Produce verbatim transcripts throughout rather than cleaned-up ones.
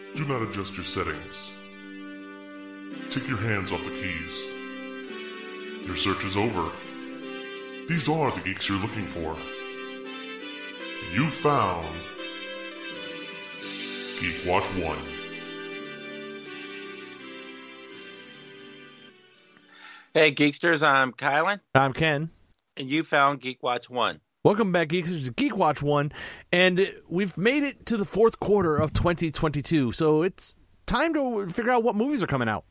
Do not adjust your settings. Take your hands off the keys. Your search is over. These are the geeks you're looking for. You found Geek Watch One. Hey, Geeksters, I'm Kylan. I'm Ken. And you found Geek Watch One. Welcome back, Geeksters, to Geek Watch One. And we've made it to the fourth quarter of twenty twenty-two, so it's time to figure out what movies are coming out.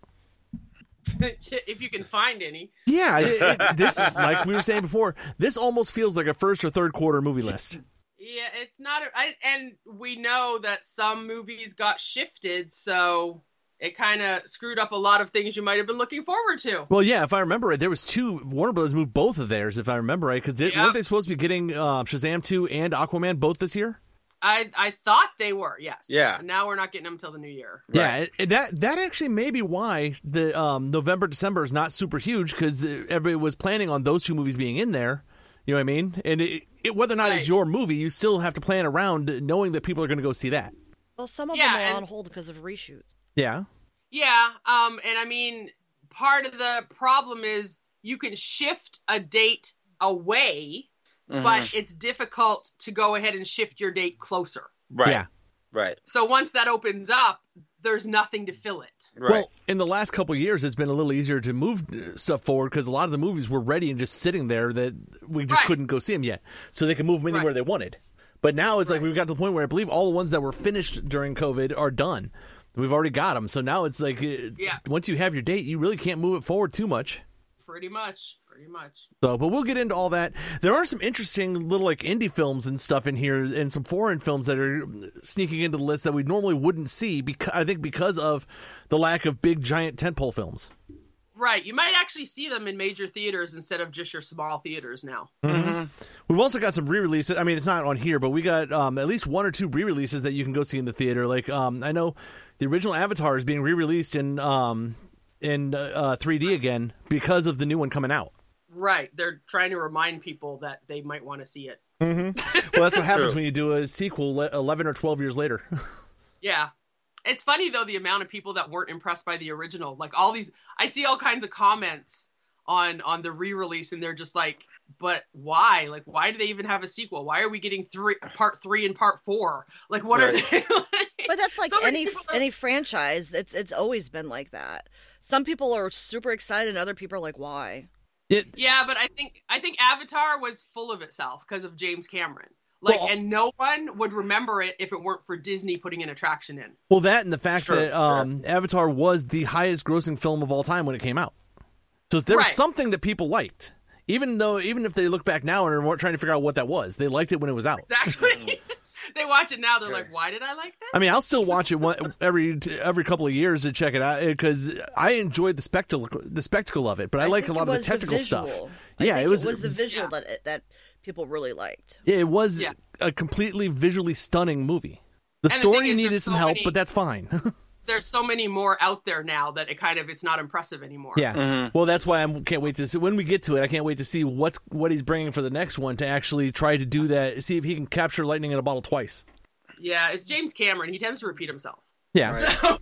If you can find any. Yeah, it, it, this, like we were saying before, this almost feels like a first or third quarter movie list. Yeah, it's not, a, I, and we know that some movies got shifted, so it kind of screwed up a lot of things you might have been looking forward to. Well, yeah, if I remember right, there was two, Warner Brothers moved both of theirs, if I remember right, because Yep. weren't they supposed to be getting uh, Shazam two and Aquaman both this year? I I thought they were, yes. Yeah. Now we're not getting them until the new year. Yeah, it, it- that that actually may be why the um, November, December is not super huge, because everybody was planning on those two movies being in there. You know what I mean? And it, it, whether or not Right. it's your movie, you still have to plan around knowing that people are going to go see that. Well, some of Yeah, them are and- on hold because of reshoots. Yeah. Yeah, um, and I mean, part of the problem is you can shift a date away, Mhm. but it's difficult to go ahead and shift your date closer. Right. Yeah. Right. So once that opens up, there's nothing to fill it. Right. Well, in the last couple of years, it's been a little easier to move stuff forward because a lot of the movies were ready and just sitting there that we just Right. couldn't go see them yet. So they can move them anywhere Right. they wanted. But now it's like Right. we've got to the point where I believe all the ones that were finished during COVID are done. We've already got them. So now it's like uh, Yeah. once you have your date, you really can't move it forward too much. Pretty much. Pretty much. So, but we'll get into all that. There are some interesting little like indie films and stuff in here, and some foreign films that are sneaking into the list that we normally wouldn't see. Because I think because of the lack of big giant tentpole films. Right. You might actually see them in major theaters instead of just your small theaters now. We've also got some re-releases. I mean, it's not on here, but we got um, at least one or two re-releases that you can go see in the theater. Like um, I know the original Avatar is being re-released in um, in uh, three D again because of the new one coming out. Right. They're trying to remind people that they might want to see it. Well, that's what happens True. when you do a sequel le- eleven or twelve years later. Yeah. It's funny, though, the amount of people that weren't impressed by the original. Like, all these... I see all kinds of comments on on the re-release, and they're just like, but why? Like, why do they even have a sequel? Why are we getting three part three and part four? Like, what Right. are they... like, But that's like so many any people are- any franchise. It's it's always been like that. Some people are super excited, and other people are like, "Why?" It, Yeah, but I think I think Avatar was full of itself because of James Cameron. Like, Well- and no one would remember it if it weren't for Disney putting an attraction in. Well, that and the fact Sure, that um, Avatar was the highest grossing film of all time when it came out. So there was Right. something that people liked. Even though, even if they look back now and are trying to figure out what that was, they liked it when it was out. Exactly. They watch it now. They're Sure. like, why did I like this? I mean, I'll still watch it one, every every couple of years to check it out because I enjoyed the spectacle the spectacle of it. But I, like a think lot it of the was technical stuff. visual. Yeah, I think it was. it was the visual Yeah. that that people really liked. yeah, it was Yeah. a completely visually stunning movie. The And the story thing is, needed there's some so help, many- but that's fine. There's so many more out there now that it kind of it's not impressive anymore. Yeah. Mhm. Well, that's why I can't wait to see when we get to it. I can't wait to see what's what he's bringing for the next one to actually try to do that. See if he can capture lightning in a bottle twice. Yeah, it's James Cameron. He tends to repeat himself. Yeah. So,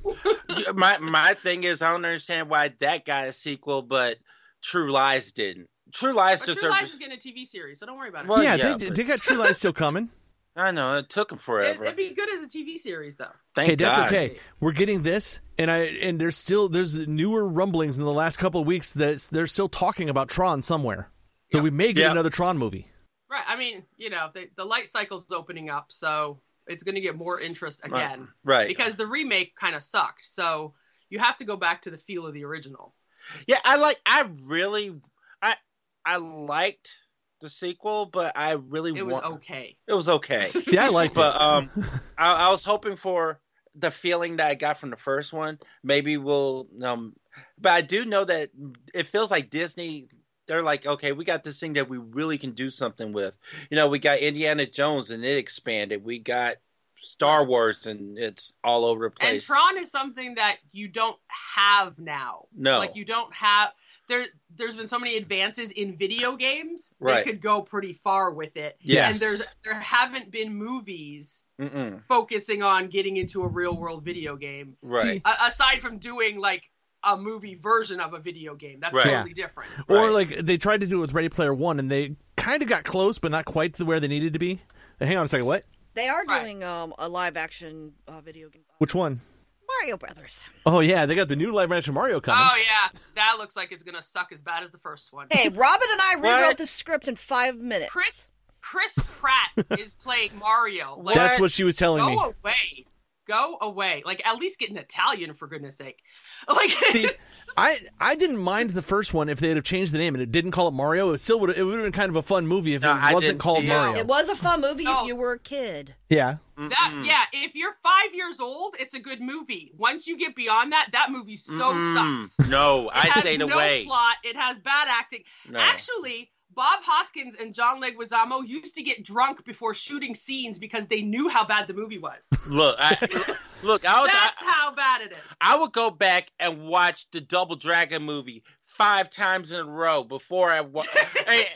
my my thing is I don't understand why that got a sequel, but True Lies didn't. True Lies but True deserved. Lies is getting a T V series, so don't worry about it. Well, yeah, yeah, they, but- they got True Lies still coming. I know it took them It, forever. it'd be good as a T V series, though. Thank Hey, that's God. okay. We're getting this, and I and there's still there's newer rumblings in the last couple of weeks that they're still talking about Tron somewhere. So Yep. we may get Yep. another Tron movie. Right. I mean, you know, the, the light cycle's opening up, so it's going to get more interest again. Right. Because the remake kind of sucked, so you have to go back to the feel of the original. Yeah, I like. I really, I I liked the sequel, but I really It was want. okay. It was okay, Yeah, I liked but it. um, I, I was hoping for the feeling that I got from the first one. Maybe we'll um, but I do know that it feels like Disney. They're like, okay, we got this thing that we really can do something with. You know, we got Indiana Jones and it expanded. We got Star Wars and it's all over the And place. Tron is something that you don't have now. No. Like, you don't have... there there's been so many advances in video games Right. that could go pretty far with it. Yes. And there's there haven't been movies Mm-mm. focusing on getting into a real world video game. Right. See, A- aside from doing like a movie version of a video game. That's Right. totally different. or Right. like they tried to do it with Ready Player One, and they kind of got close, but not quite to where they needed to be. Hang on a second, what? They are Right. doing um, a live action uh, video game. Which one? Mario Brothers. Oh yeah, they got the new live action Mario coming. Oh yeah, that looks like it's gonna suck as bad as the first one. Hey, Robin and I What? rewrote the script in five minutes. Chris Chris Pratt is playing Mario. Like, That's what she was telling go me. away, go away. Like at least get an Italian for goodness sake. Like See, I I didn't mind the first one if they had have changed the name and it didn't call it Mario. It still would it would have been kind of a fun movie if No, it I wasn't didn't called see it. Mario. It was a fun movie No. if you were a kid. Yeah. that, Mm-mm. yeah, if you're five years old, it's a good movie. Once you get beyond that, that movie so Mm-mm. sucks. No, It I has stayed no away. plot. It has bad acting. No. Actually, Bob Hoskins and John Leguizamo used to get drunk before shooting scenes because they knew how bad the movie was. Look, I, look, I would, That's I, how bad it is. I would go back and watch the Double Dragon movie five times in a row before I. Wa- Hey,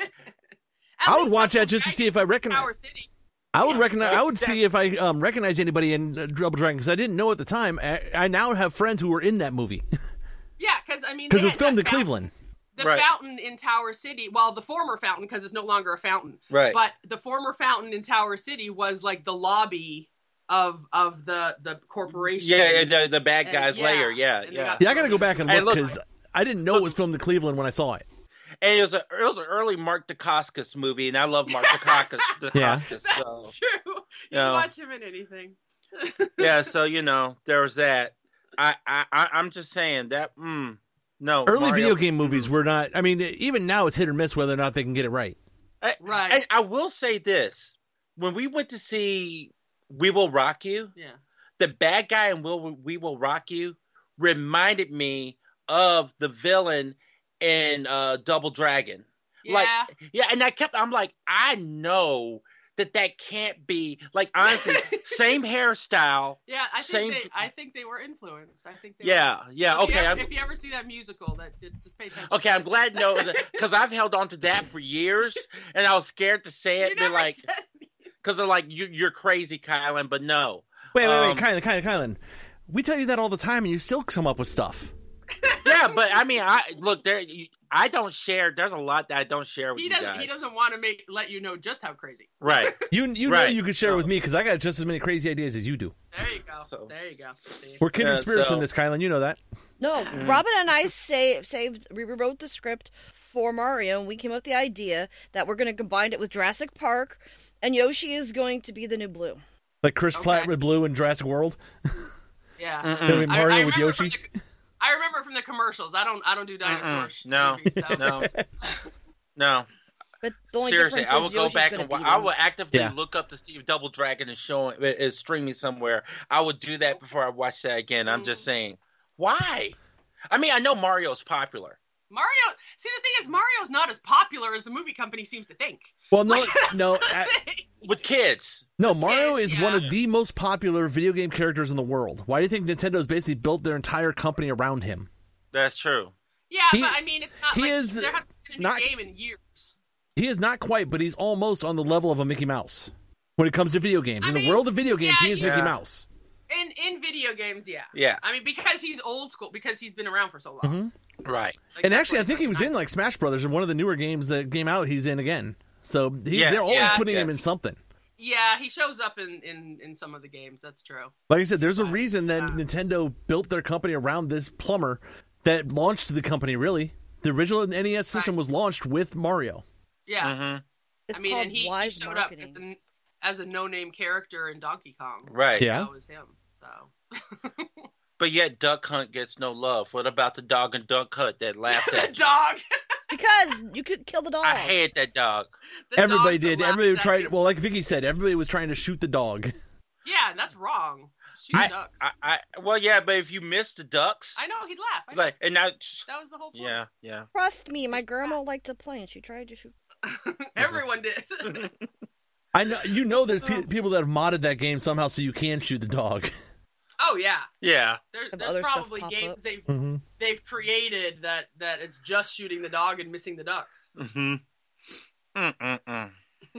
At I would least watch Double that just to Dragon see if I recognize. Tower City. I would Yeah, recognize. I would exactly. see if I um, recognize anybody in uh, Double Dragon because I didn't know at the time. I, I now have friends who were in that movie Yeah, because I mean, because they it was had filmed that in fountain- Cleveland. The Right. fountain in Tower City, well, the former fountain because it's no longer a fountain, right. but the former fountain in Tower City was like the lobby of of the the corporation. Yeah, yeah, the the bad And- guys yeah, layer. Yeah, and they yeah. got- Yeah, I got to go back and Hey, look look. because I didn't know it was filmed in Cleveland when I saw it. And it was a it was an early Mark Dacascos movie, and I love Mark Dacascos. Yeah. Dacascos That's so true. You No. watch him in anything. yeah, so you know there was that. I I I- I'm just saying that. Mm, no, Early Mario- video game movies were not. I mean, even now it's hit or miss whether or not they can get it right. I, Right. And I will say this: when we went to see We Will Rock You, Yeah. the bad guy in Will We Will Rock You reminded me of the villain in uh, Double Dragon. Yeah. Like, yeah, and I kept, I'm like, I know that that can't be, like, honestly, same hairstyle. yeah, I same- think they I think they were influenced. I think they Yeah, yeah, were. If okay. You I'm, ever, if you ever see that musical, that just pay attention. okay, I'm glad no, because I've held on to that for years, and I was scared to say You it, but never like, said because they're like, you, you're crazy, Kylan, but no. Wait, wait, wait, Um, Kylan, Kylan, Kylan. We tell you that all the time, and you still come up with stuff. Yeah, but I mean, I look there. You, I don't share. There's a lot that I don't share with he you doesn't guys. he doesn't want to make let you know just how crazy. Right. You you know Right. you could share it with me because I got just as many crazy ideas as you do. There you go. So- there you go. See? We're kindred Yeah, spirits so- in this, Kylan. You know that. No, Mm. Robin and I saved, saved, we rewrote the script for Mario, and we came up with the idea that we're going to combine it with Jurassic Park, and Yoshi is going to be the new Blue. Like Chris Okay. Pratt with Blue in Jurassic World. Yeah. Mm-mm. It'll be I- Mario I with remember from Yoshi. the- I remember from the commercials. I don't I don't do dinosaur sh- No, movies, so. no, no. But the only Seriously, difference I is will go Yoshi's back gonna and wa- beat I him. will actively Yeah. look up to see if Double Dragon is showing is streaming somewhere. I would do that before I watch that again. I'm just saying, why? I mean, I know Mario's popular. Mario. See, the thing is, Mario's not as popular as the movie company seems to think. Well, no, no, uh, With kids. no. Mario is Yeah. one of the most popular video game characters in the world. Why do you think Nintendo's basically built their entire company around him? That's true. Yeah, He- but I mean, it's not he like is there hasn't been a new not- game in years. He is not quite, but he's almost on the level of a Mickey Mouse when it comes to video games. I in the mean, world of video games, yeah, he is yeah. Mickey Mouse. In in video games, yeah. Yeah. I mean, because he's old school, because he's been around for so long. Mhm. Right. Like, And that's actually, I what think he was in recognized. like Smash Brothers in one of the newer games that came out. He's in again, so he, Yeah, they're always yeah, putting yeah. him in something. Yeah, he shows up in, in, in some of the games. That's true. Like I said, there's a Right. reason that Yeah. Nintendo built their company around this plumber that launched the company. Really, the original N E S system Right. was launched with Mario. Yeah. hmm It's I mean, called and he, he wise showed marketing. up as, an, as a no-name character in Donkey Kong. Right. Yeah. That was him. So. But yet, Duck Hunt gets no love. What about the dog in Duck Hunt that laughs at you? Dog. Because you could kill the dog. I hate that dog. The Everybody dog that did. laughs Everybody at tried. you. Well, like Vicky said, everybody was trying to shoot the dog. Yeah, and that's wrong. Shoot I, ducks. I, I, well, yeah, but if you miss the ducks, I know he'd laugh. I know. like, and now, That was the whole point. yeah, yeah. Trust me, my grandma liked to play, and she tried to shoot. Everyone did. I know you know there's pe- people that have modded that game somehow so you can shoot the dog. Oh yeah, Yeah. there, Have there's other stuff probably pop games up. they've Mm-hmm. they've created that that it's just shooting the dog and missing the ducks. Mm-hmm. Mm-mm-mm.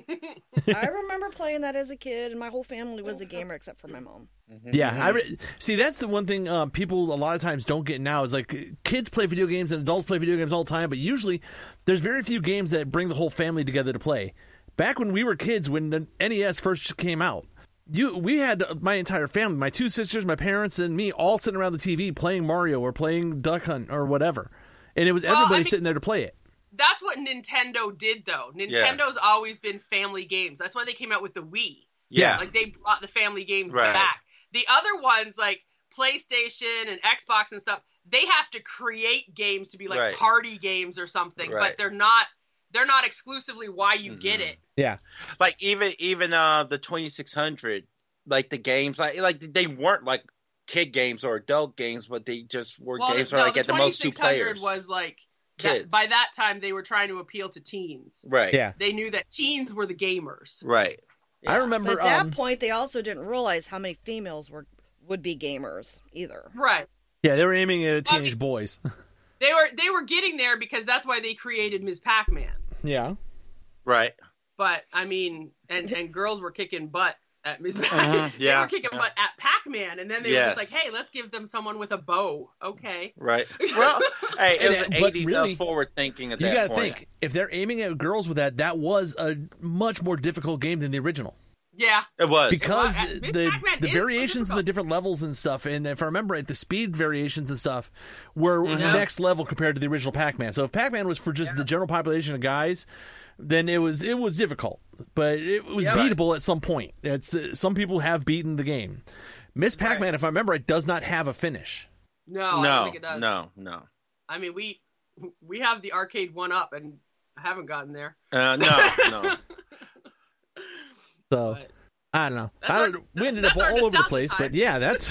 I remember playing that as a kid, and my whole family was a gamer except for my mom. Yeah, I re- see. That's the one thing uh, people a lot of times don't get now is like kids play video games and adults play video games all the time, but usually there's very few games that bring the whole family together to play. Back when we were kids, when the N E S first came out, you we had my entire family, my two sisters, my parents, and me all sitting around the T V playing Mario or playing Duck Hunt or whatever, and it was Well, everybody I mean- sitting there to play it. That's what Nintendo did, though. Nintendo's always been family games. That's why they came out with the Wii. Yeah. Like they brought the family games Right. back. The other ones, like PlayStation and Xbox and stuff, they have to create games to be like Right. party games or something, Right. but they're not. They're not exclusively why you get Mhm. it. Yeah, Like even even uh the twenty-six hundred, like the games, like like they weren't like kid games or adult games, but they just were Well, games no, where like the at the most two twenty-six hundred players. was like Kids. that, by that time they were trying to appeal to teens. Right. yeah. They knew that teens were the gamers. Right. I remember. But at that um, point, they also didn't realize how many females were would be gamers either. Right. yeah, they were aiming at I teenage mean- boys. They were they were getting there because that's why they created Miz Pac-Man. yeah. Right. But I mean, and and girls were kicking butt at Miz Pac. Mhm, They yeah, were kicking yeah. butt at Pac-Man, and then they Yes. were just like, "Hey, let's give them someone with a bow." Okay. Right. Well, hey, it was And, the but eighties. That really, was forward thinking at You that got to point. think if they're aiming at girls with that, that was a much more difficult game than the original. Yeah. It was. Because Well, uh, Miz the Pac-Man the is so variations and the difficult. different levels and stuff, and if I remember right, the speed variations and stuff were Mhm. next level compared to the original Pac-Man. So if Pac-Man was for just the general population of guys, then it was it was difficult, but it was Yeah. beatable at some point. It's uh, some people have beaten the game. Miss Pac-Man, Right. if I remember right, does not have a finish. No, I don't no, think it does. no, no, I mean, we we have the arcade one up, and I haven't gotten there. uh, no, no. So But I don't know. That's I our- don't, we ended up that's our all over the nostalgia place, time. but yeah, that's.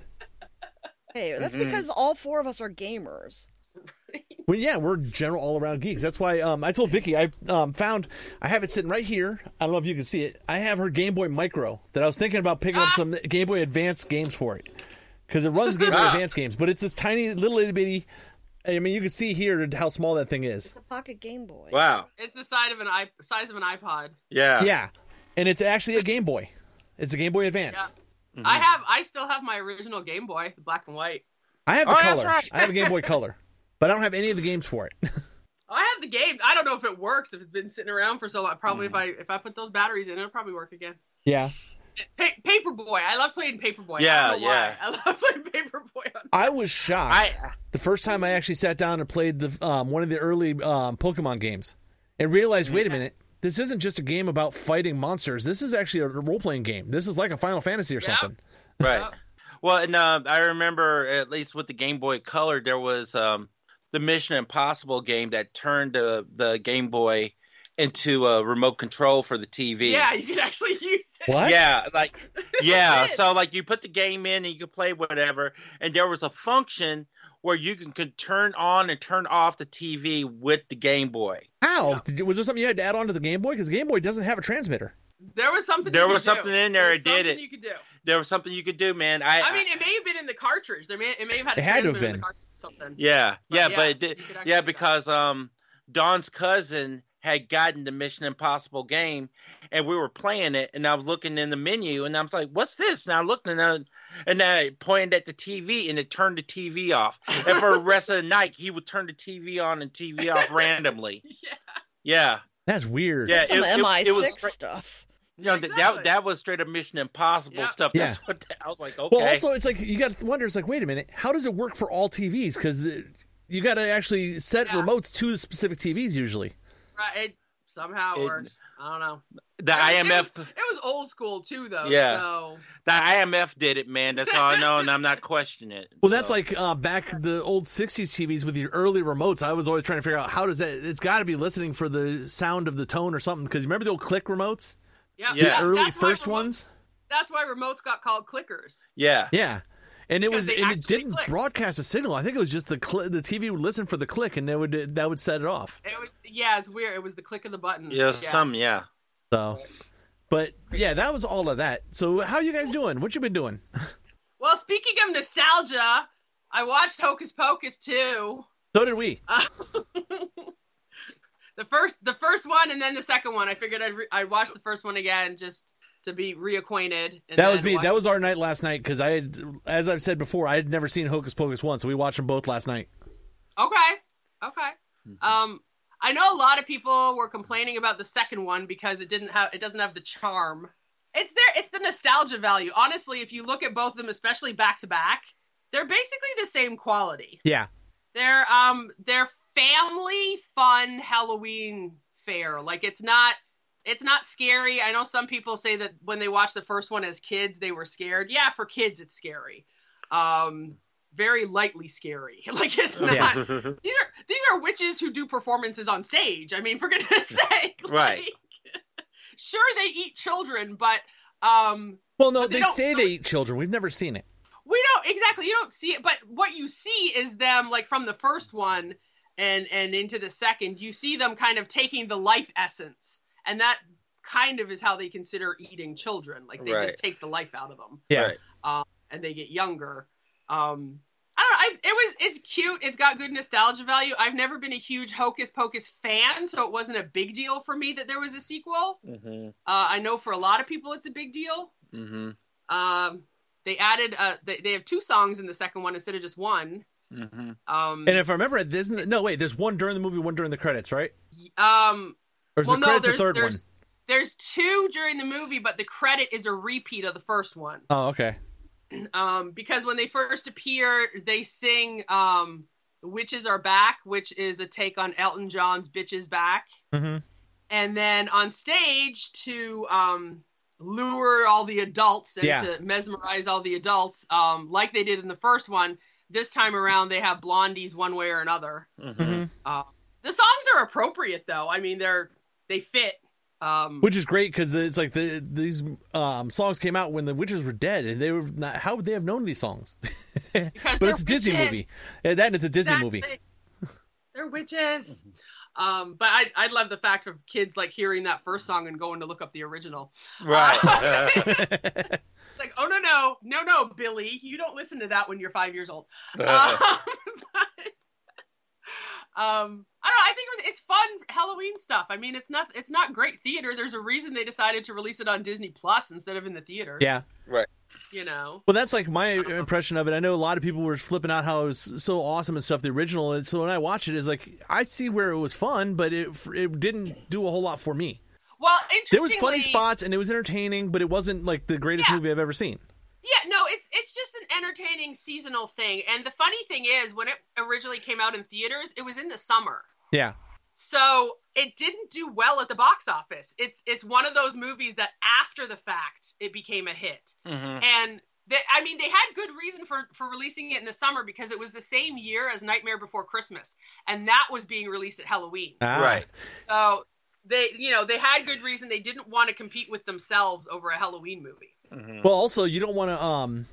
Hey, that's Mhm. because all four of us are gamers. Well, yeah, we're general all-around geeks. That's why um, I told Vicky I um, found I have it sitting right here. I don't know if you can see it. I have her Game Boy Micro that I was thinking about picking up Ah. some Game Boy Advance games for it because it runs Game Boy Ah. Advance games, but it's this tiny little itty bitty. I mean, you can see here how small that thing is. It's a pocket Game Boy. Wow. it's the size of an i size of an iPod. Yeah. Yeah, and it's actually a Game Boy. It's a Game Boy Advance. Mhm. I have I still have my original Game Boy, the black and white. I have the Oh, that's color. right. I have a Game Boy Color, but I don't have any of the games for it. I have the game. I don't know if it works. If it's been sitting around for so long, probably Mm. if I if I put those batteries in, it'll probably work again. yeah. Pa- Paperboy. I love playing Paperboy. Yeah, I don't know yeah. why. I love playing Paperboy. On... I was shocked I the first time I actually sat down and played the um, one of the early um, Pokemon games and realized, wait a minute, this isn't just a game about fighting monsters. This is actually a role-playing game. This is like a Final Fantasy or Yeah. something. right. Well, and uh, I remember at least with the Game Boy Color, there was um, the Mission Impossible game that turned the the Game Boy into a remote control for the T V. Yeah, you can actually use it. What? Yeah, like yeah. It is. So like you put the game in and you could play whatever, and there was a function where you can, can turn on and turn off the T V with the Game Boy. How? Yeah. Did you- was there something you had to add on to the Game Boy? Because the Game Boy doesn't have a transmitter. There was something. There you was could something do. in there, There was it did something it. You could do. There was something you could do, man. I, I mean, it may have been in the cartridge. There may it may have had. A It had to have transmitter in been. the cartridge or something. yeah, But yeah, yeah, but it did, you could actually yeah, do that. because um, Don's cousin had gotten the Mission Impossible game, and we were playing it, and I was looking in the menu, and I was like, "What's this?" And I looked, and I, and I pointed at the T V, and it turned the T V off. And for the rest of the night, he would turn the T V on and T V off randomly. Yeah. Yeah, That's weird. yeah, Some it, it, M I six it was straight, stuff. you know, that Exactly. that was straight up Mission Impossible Yeah. stuff. Yeah. That's what the, I was like. Okay, Well, also, it's like you got to wonder. It's like, wait a minute, how does it work for all T Vs? Because you got to actually set Yeah. remotes to the specific T Vs usually. Right. It somehow It- works. I don't know. the It was- I M F. It was, it was old school too, though. Yeah. So The I M F did it, man. That's all I know, and I'm not questioning it. Well, that's So, like uh, back the old sixties T Vs with your early remotes. I was always trying to figure out how does that. It's got to be listening for the sound of the tone or something. Because remember the old click remotes, yeah. Yeah. the that- early that's why first remotes- ones. That's why remotes got called clickers. yeah, Yeah, and it Because was they and it actually didn't clicked. broadcast a signal. I think it was just the cl- the T V would listen for the click, and that would that would set it off. It was yeah, it's weird. It was the click of the button. yeah, some, yeah. So, but yeah, that was all of that. So, how you guys doing? What you been doing? Well, speaking of nostalgia, I watched Hocus Pocus too. So did we. Uh, the first, the first one, and then the second one. I figured I'd re- I'd watch the first one again just to be reacquainted. And that was me. watch- That was our night last night because I had, as I've said before, I had never seen Hocus Pocus once, so we watched them both last night. Okay. Okay. Um, I know a lot of people were complaining about the second one because it didn't have, it doesn't have the charm. It's there. It's the nostalgia value. Honestly, if you look at both of them, especially back to back, they're basically the same quality. Yeah. They're um, they're family fun Halloween fare. Like it's not, it's not scary. I know some people say that when they watched the first one as kids, they were scared. Yeah, for kids, it's scary. Um. Very lightly scary. Like it's not. Yeah. These are these are witches who do performances on stage. I mean, for goodness sake. Like, Right. Sure, they eat children, but um. Well, no, but they, they don't- say they eat children. We've never seen it. We don't exactly. You don't see it, but what you see is them like from the first one and and into the second. You see them kind of taking the life essence, and that kind of is how they consider eating children. Like they Right. just take the life out of them. Yeah. Right. Um, and they get younger. Um, I don't know. I, it was, it's cute. It's got good nostalgia value. I've never been a huge Hocus Pocus fan, so it wasn't a big deal for me that there was a sequel. Mm-hmm. Uh, I know for a lot of people it's a big deal. Mm-hmm. Um, they added, uh, they, they have two songs in the second one instead of just one. Mm-hmm. Um, And if I remember, it isn't. No, wait. There's one during the movie, one during the credits, right? um, Or is well, the no, credits there's, the third there's, one? there's two during the movie, but the credit is a repeat of the first one. Oh, okay. Um, because when they first appear, they sing um, Witches Are Back, which is a take on Elton John's Bitches Back. Mm-hmm. And then on stage to um, lure all the adults and Yeah. to mesmerize all the adults, um, like they did in the first one, this time around they have Blondie's One Way or Another. Mm-hmm. Uh, the songs are appropriate, though. I mean, they're they fit. Um, Which is great because it's like the these um, songs came out when the witches were dead, and they were not. How would they have known these songs? Because but they're it's a Disney witches. movie. Yeah, that and it's a Disney Exactly. movie. They're witches. Um, but I I love the fact of kids like hearing that first song and going to look up the original. Right. It's like, oh no no no no Billy, you don't listen to that when you're five years old. Um, but, um, I don't know. I think it was, it's fun Halloween stuff. I mean, it's not it's not great theater. There's a reason they decided to release it on Disney Plus instead of in the theaters. Yeah. Right. You know. Well, that's like my impression of it. I know a lot of people were flipping out how it was so awesome and stuff, the original. And so when I watch it, it's like I see where it was fun, but it it didn't do a whole lot for me. Well, There was interestingly, funny spots and it was entertaining, but it wasn't like the greatest Yeah. movie I've ever seen. Yeah, no, it's it's just an entertaining seasonal thing. And the funny thing is, when it originally came out in theaters, it was in the summer. Yeah. So it didn't do well at the box office. It's it's one of those movies that after the fact it became a hit. Mm-hmm. And they, I mean, they had good reason for for releasing it in the summer because it was the same year as Nightmare Before Christmas, and that was being released at Halloween. Ah. Right. So they, you know, they had good reason. They didn't want to compete with themselves over a Halloween movie. Mm-hmm. Well, also you don't want to um,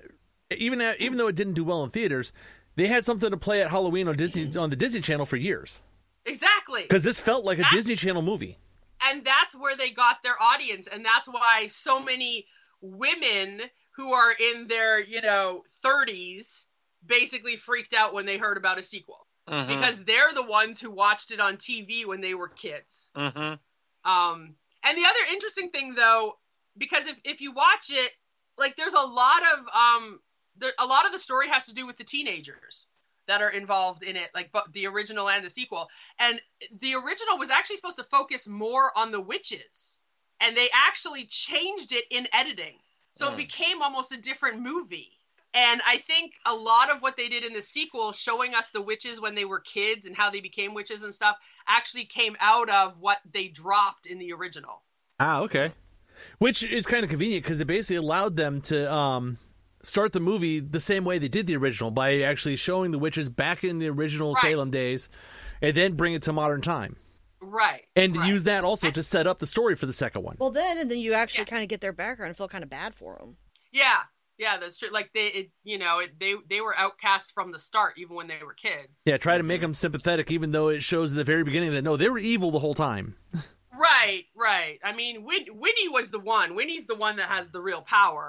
even even though it didn't do well in theaters, they had something to play at Halloween on Disney on the Disney Channel for years Exactly. because this felt like a That's- Disney Channel movie. And that's where they got their audience, and that's why so many women who are in their, you know, thirties basically freaked out when they heard about a sequel. Mm-hmm. Because they're the ones who watched it on T V when they were kids. Mm-hmm. Um, and the other interesting thing, though, because if, if you watch it, like there's a lot of um, there, a lot of the story has to do with the teenagers that are involved in it, like but the original and the sequel. And the original was actually supposed to focus more on the witches, and they actually changed it in editing, so Mm. it became almost a different movie. And I think a lot of what they did in the sequel, showing us the witches when they were kids and how they became witches and stuff, actually came out of what they dropped in the original. Ah, okay. Which is kind of convenient because it basically allowed them to um, start the movie the same way they did the original by actually showing the witches back in the original Right. Salem days and then bring it to modern time. Right. And right. use that also to set up the story for the second one. Well, then, and then you actually Yeah. kind of get their background and feel kind of bad for them. Yeah. Yeah, that's true. Like they, it, you know, it, they they were outcasts from the start, even when they were kids. Yeah, try to make them sympathetic even though it shows at the very beginning that, no, they were evil the whole time. Right, right. I mean, Win- Winnie was the one. Winnie's the one that has the real power,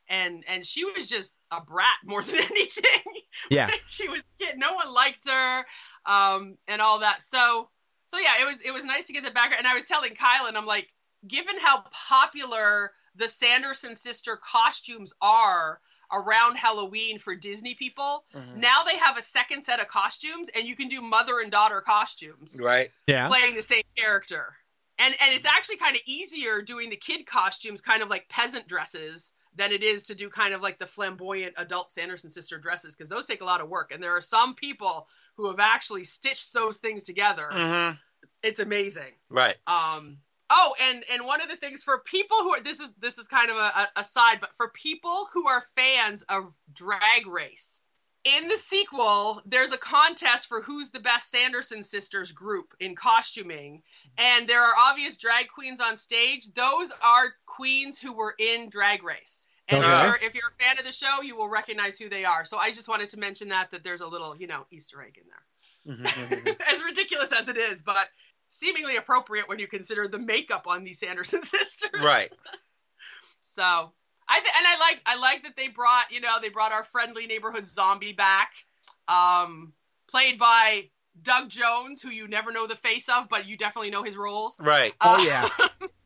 and and she was just a brat more than anything. Yeah. She was no one liked her, um, and all that. So so yeah, it was it was nice to get the background. And I was telling Kyle, and I'm like, given how popular the Sanderson sister costumes are around Halloween for Disney people, mm-hmm. now they have a second set of costumes, and you can do mother and daughter costumes, right? Yeah, playing the same character. And and it's actually kind of easier doing the kid costumes, kind of like peasant dresses, than it is to do kind of like the flamboyant adult Sanderson sister dresses, because those take a lot of work. And there are some people who have actually stitched those things together. Mm-hmm. It's amazing. Right. Um. Oh, and and one of the things for people who are, this is this is kind of a, a side, but for people who are fans of Drag Race, in the sequel, there's a contest for who's the best Sanderson sisters group in costuming. And there are obvious drag queens on stage. Those are queens who were in Drag Race. And Okay. if, you're, if you're a fan of the show, you will recognize who they are. So I just wanted to mention that, that there's a little, you know, Easter egg in there. As ridiculous as it is, but seemingly appropriate when you consider the makeup on these Sanderson sisters. Right. So I th- and I like I like that they brought, you know, they brought our friendly neighborhood zombie back, um, played by Doug Jones, who you never know the face of, but you definitely know his roles. Right. Oh Uh, yeah.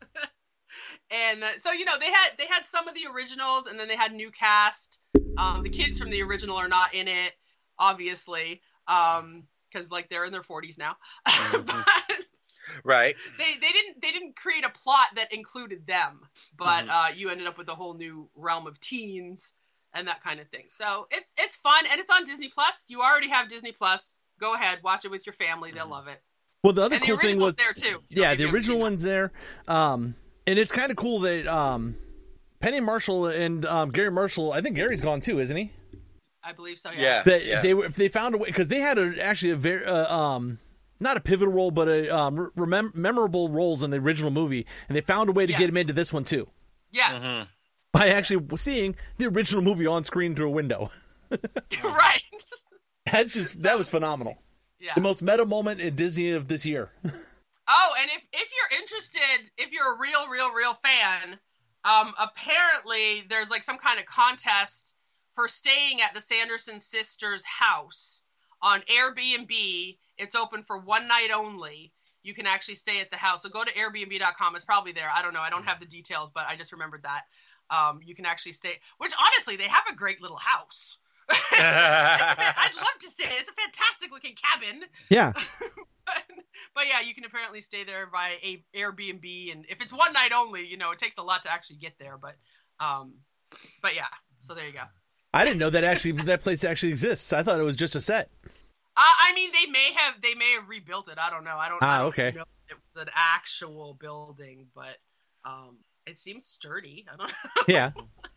And uh, so, you know, they had they had some of the originals, and then they had new cast. Um, the kids from the original are not in it, obviously, um, because like they're in their forties now. But Right. they they didn't they didn't create a plot that included them, but Mhm. uh, you ended up with a whole new realm of teens and that kind of thing. So it's it's fun, and it's on Disney Plus. You already have Disney Plus. Go ahead, watch it with your family. They'll love it. Well, the other And the cool thing original's was there too. You don't yeah, need the to original see one's there, um, and it's kind of cool that um, Penny Marshall and um, Gary Marshall. I think Gary's gone too, isn't he? that. I believe so. Yeah. Yeah. That yeah. they were if they found a way, because they had a, actually a very uh, um not a pivotal role, but a um remem- memorable roles in the original movie, and they found a way to Yes. get him into this one too Yes. Mhm. by actually seeing the original movie on screen through a window. Right. That's just that was phenomenal. Yeah. The most meta moment in Disney of this year. Oh, and if, if you're interested, if you're a real, real, real fan, um, apparently there's like some kind of contest for staying at the Sanderson sisters' house on Airbnb. It's open for one night only. You can actually stay at the house. So go to airbnb dot com. It's probably there. I don't know. I don't have the details, but I just remembered that. Um, you can actually stay, which honestly, they have a great little house. I'd love to stay. It's a fantastic looking cabin. Yeah. but, but yeah, you can apparently stay there by a Airbnb, and if it's one night only, you know, it takes a lot to actually get there. But, um, but yeah, so there you go. I didn't know that actually that place actually exists. I thought it was just a set. Uh, I mean, they may have they may have rebuilt it. I don't know. I don't. Ah, I don't okay. know if it was an actual building, but um, it seems sturdy. I don't know. Yeah.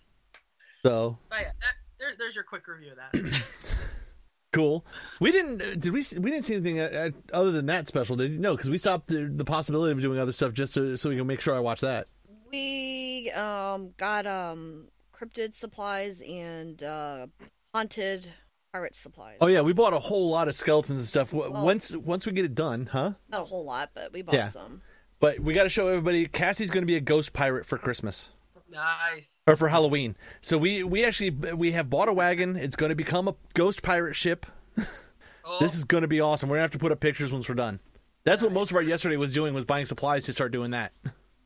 So But yeah, that, there, there's your quick review of that. cool. We didn't did we we didn't see anything uh, other than that special, did you? No, because we stopped the, the possibility of doing other stuff just to, so we can make sure I watch that. We um got um cryptid supplies and uh haunted pirate supplies. Oh yeah, we bought a whole lot of skeletons and stuff. W Well- once once we get it done, huh? Not a whole lot, but we bought Yeah. some. But we got to show everybody Cassie's going to be a ghost pirate for Christmas Nice. or for Halloween. So we we actually we have bought a wagon. It's going to become a ghost pirate ship. Oh, This is going to be awesome. We're going to have to put up pictures once we're done. That's what most of our yesterday was doing, was buying supplies to start doing that.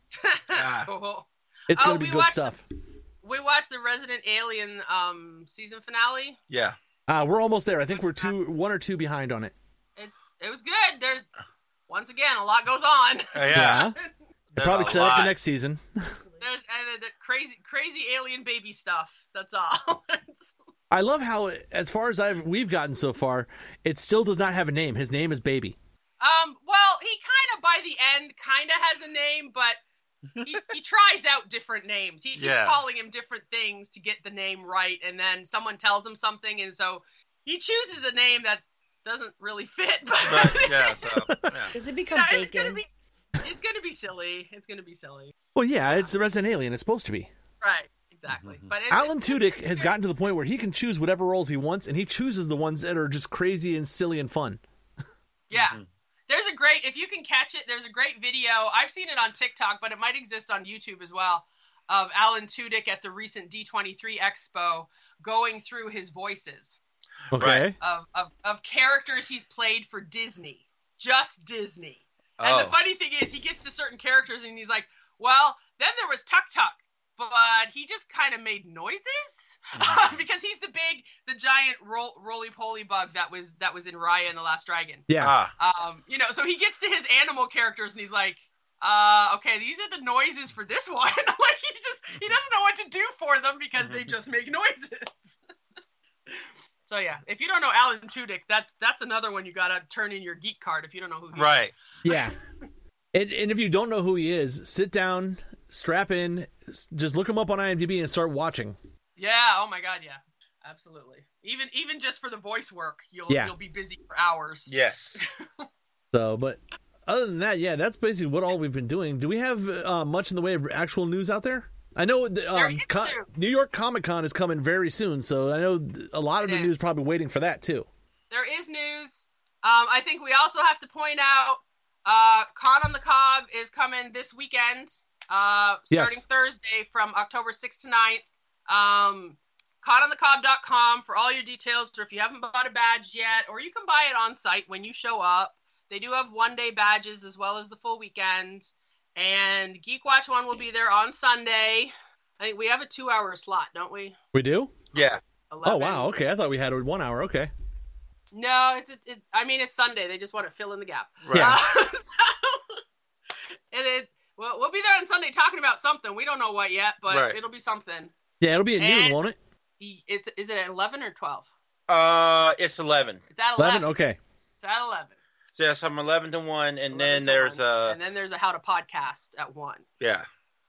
cool. It's Oh, going to be we good watched- stuff. We watched the Resident Alien um season finale. Yeah. Uh, we're almost there. I think we're two, one or two behind on it. It's it was good. There's once again a lot goes on. Uh, yeah. They probably a set up the lot. next season. There's and the crazy crazy alien baby stuff. That's all. It's- I love how, as far as I've we've gotten so far, it still does not have a name. His name is Baby. um. Well, he kind of by the end kind of has a name, but he, he tries out different names. He keeps Yeah. calling him different things to get the name right, and then someone tells him something, and so he chooses a name that doesn't really fit. But, But, yeah, so, yeah. Does it become Yeah, it's bacon? gonna be it's gonna be silly. It's gonna be silly. Well, yeah, it's the Resident Alien. It's supposed to be. Right. Exactly. But it, Alan it- Tudyk has gotten to the point where he can choose whatever roles he wants, and he chooses the ones that are just crazy and silly and fun. Yeah. Mhm. There's a great, if you can catch it, there's a great video. I've seen it on TikTok, but it might exist on YouTube as well. of Alan Tudyk at the recent D twenty-three Expo going through his voices Okay. of, of, of characters he's played for Disney. Just Disney. And Oh. the funny thing is, he gets to certain characters and he's like, well, then there was Tuk Tuk, but he just kind of made noises because he's the big, the giant roll, roly-poly bug that was that was in Raya and the Last Dragon. Yeah. Ah. Um, you know, so he gets to his animal characters and he's like, uh, okay, these are the noises for this one. Like he just he doesn't know what to do for them because they just make noises. So yeah, if you don't know Alan Tudyk, that's that's another one you gotta turn in your geek card if you don't know who he is. Right. Yeah. And, and if you don't know who he is, sit down, strap in, s- just look him up on IMDb and start watching. Yeah. Oh my God. Yeah. Absolutely. Even even just for the voice work, you'll Yeah. you'll be busy for hours. Yes. So, but other than that, yeah, that's basically what all we've been doing. Do we have uh, much in the way of actual news out there? I know the, There um, is Co- news. New York Comic Con is coming very soon, so I know th- a lot of It the is. news is probably waiting for that too. There is news. Um, I think we also have to point out uh, Con on the Cob is coming this weekend, uh, starting Yes. Thursday from October sixth to ninth. Um, con on the cob dot com for all your details, or if you haven't bought a badge yet, or you can buy it on site when you show up. They do have one-day badges as well as the full weekend. And Geek Watch One will be there on Sunday. I think we have a two-hour slot, don't we? We do? Yeah. Oh eleven wow, okay. I thought we had a one hour. Okay. No, it's a, it, I mean it's Sunday. They just want to fill in the gap. Right. Yeah. Uh, so, and it well, we'll be there on Sunday talking about something. We don't know what yet, but Right. it'll be something. Yeah, it'll be at noon, And- won't it? It's is it at eleven or twelve? Uh, it's eleven. It's at eleven. Eleven. Okay. It's at eleven. So yes, I'm eleven to one, and eleven then to there's one. uh, and then there's a how to podcast at one. yeah.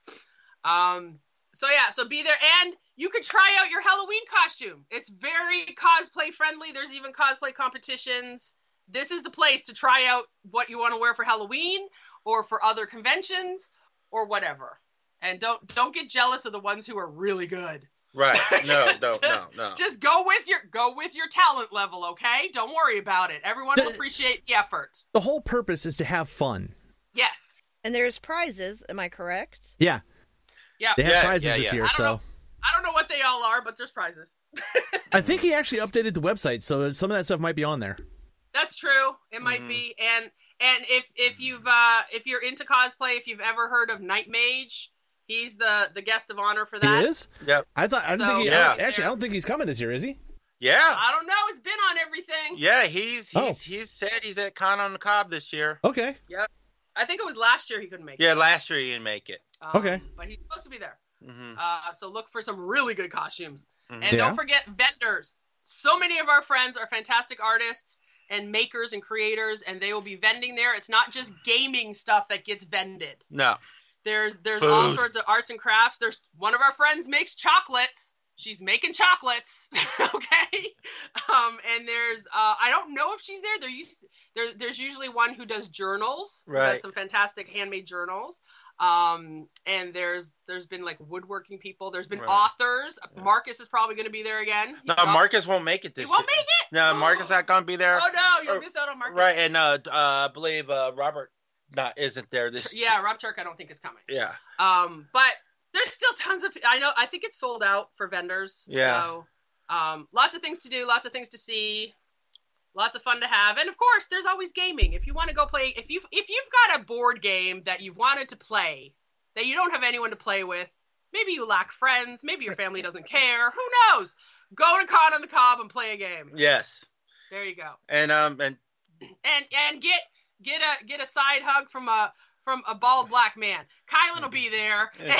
Um. So yeah, so be there, and you could try out your Halloween costume. It's very cosplay friendly. There's even cosplay competitions. This is the place to try out what you want to wear for Halloween or for other conventions or whatever. And don't don't get jealous of the ones who are really good. Right. No, no, no, Just- no. Just go with your go with your talent level, okay? Don't worry about it. Everyone will Does- appreciate the effort. The whole purpose is to have fun. Yes. And there's prizes, am I correct? Yeah, Yeah. they have Yeah, prizes yeah, this yeah. year, I don't so know. I don't know what they all are, but there's prizes. I think he actually updated the website, so some of that stuff might be on there. That's true. It might Mhm. be. And and if if you've uh if you're into cosplay, if you've ever heard of Night Mage, he's the the guest of honor for that. He is? Yep. I thought. I don't So, think he. yeah. I- Actually, I don't think he's coming this year, is he? Yeah. I don't know. It's been on everything. Yeah, he's Oh. he's he's said he's at Con on the Cob this year. Okay. I think it was last year he couldn't make Yeah, it. last year he didn't make it. Um, Okay. But he's supposed to be there. hmm Uh, so look for some really good costumes. Mhm. And Yeah. don't forget vendors. So many of our friends are fantastic artists and makers and creators, and they will be vending there. It's not just gaming stuff that gets vended. No. There's there's all Food. sorts of arts and crafts. There's one of our friends makes chocolates. She's making chocolates. Okay. Um, and there's uh, I don't know if she's there. There used there there's usually one who does journals. Who Right. does some fantastic handmade journals. Um, and there's there's been like woodworking people. There's been Right. authors. Yeah. Marcus is probably going to be there again. No, He's off- Marcus won't make it He this won't year. make it. No, Marcus not gonna be there. Oh no, you'll Or- miss out on Marcus. Right, and uh, uh, I believe uh, Robert not isn't there this. Yeah, Rob Turk I don't think is coming. Yeah. Um, but there's still tons of. I know. I think it's sold out for vendors. Yeah. So, um, lots of things to do, lots of things to see, lots of fun to have, and of course, there's always gaming. If you want to go play, if you if you've got a board game that you've wanted to play that you don't have anyone to play with, maybe you lack friends, maybe your family doesn't care. Who knows? Go to Con on the Cob and play a game. Yes. There you go. And um and And and get get a get a side hug from a from a bald black man. Kylan will be there. Yeah.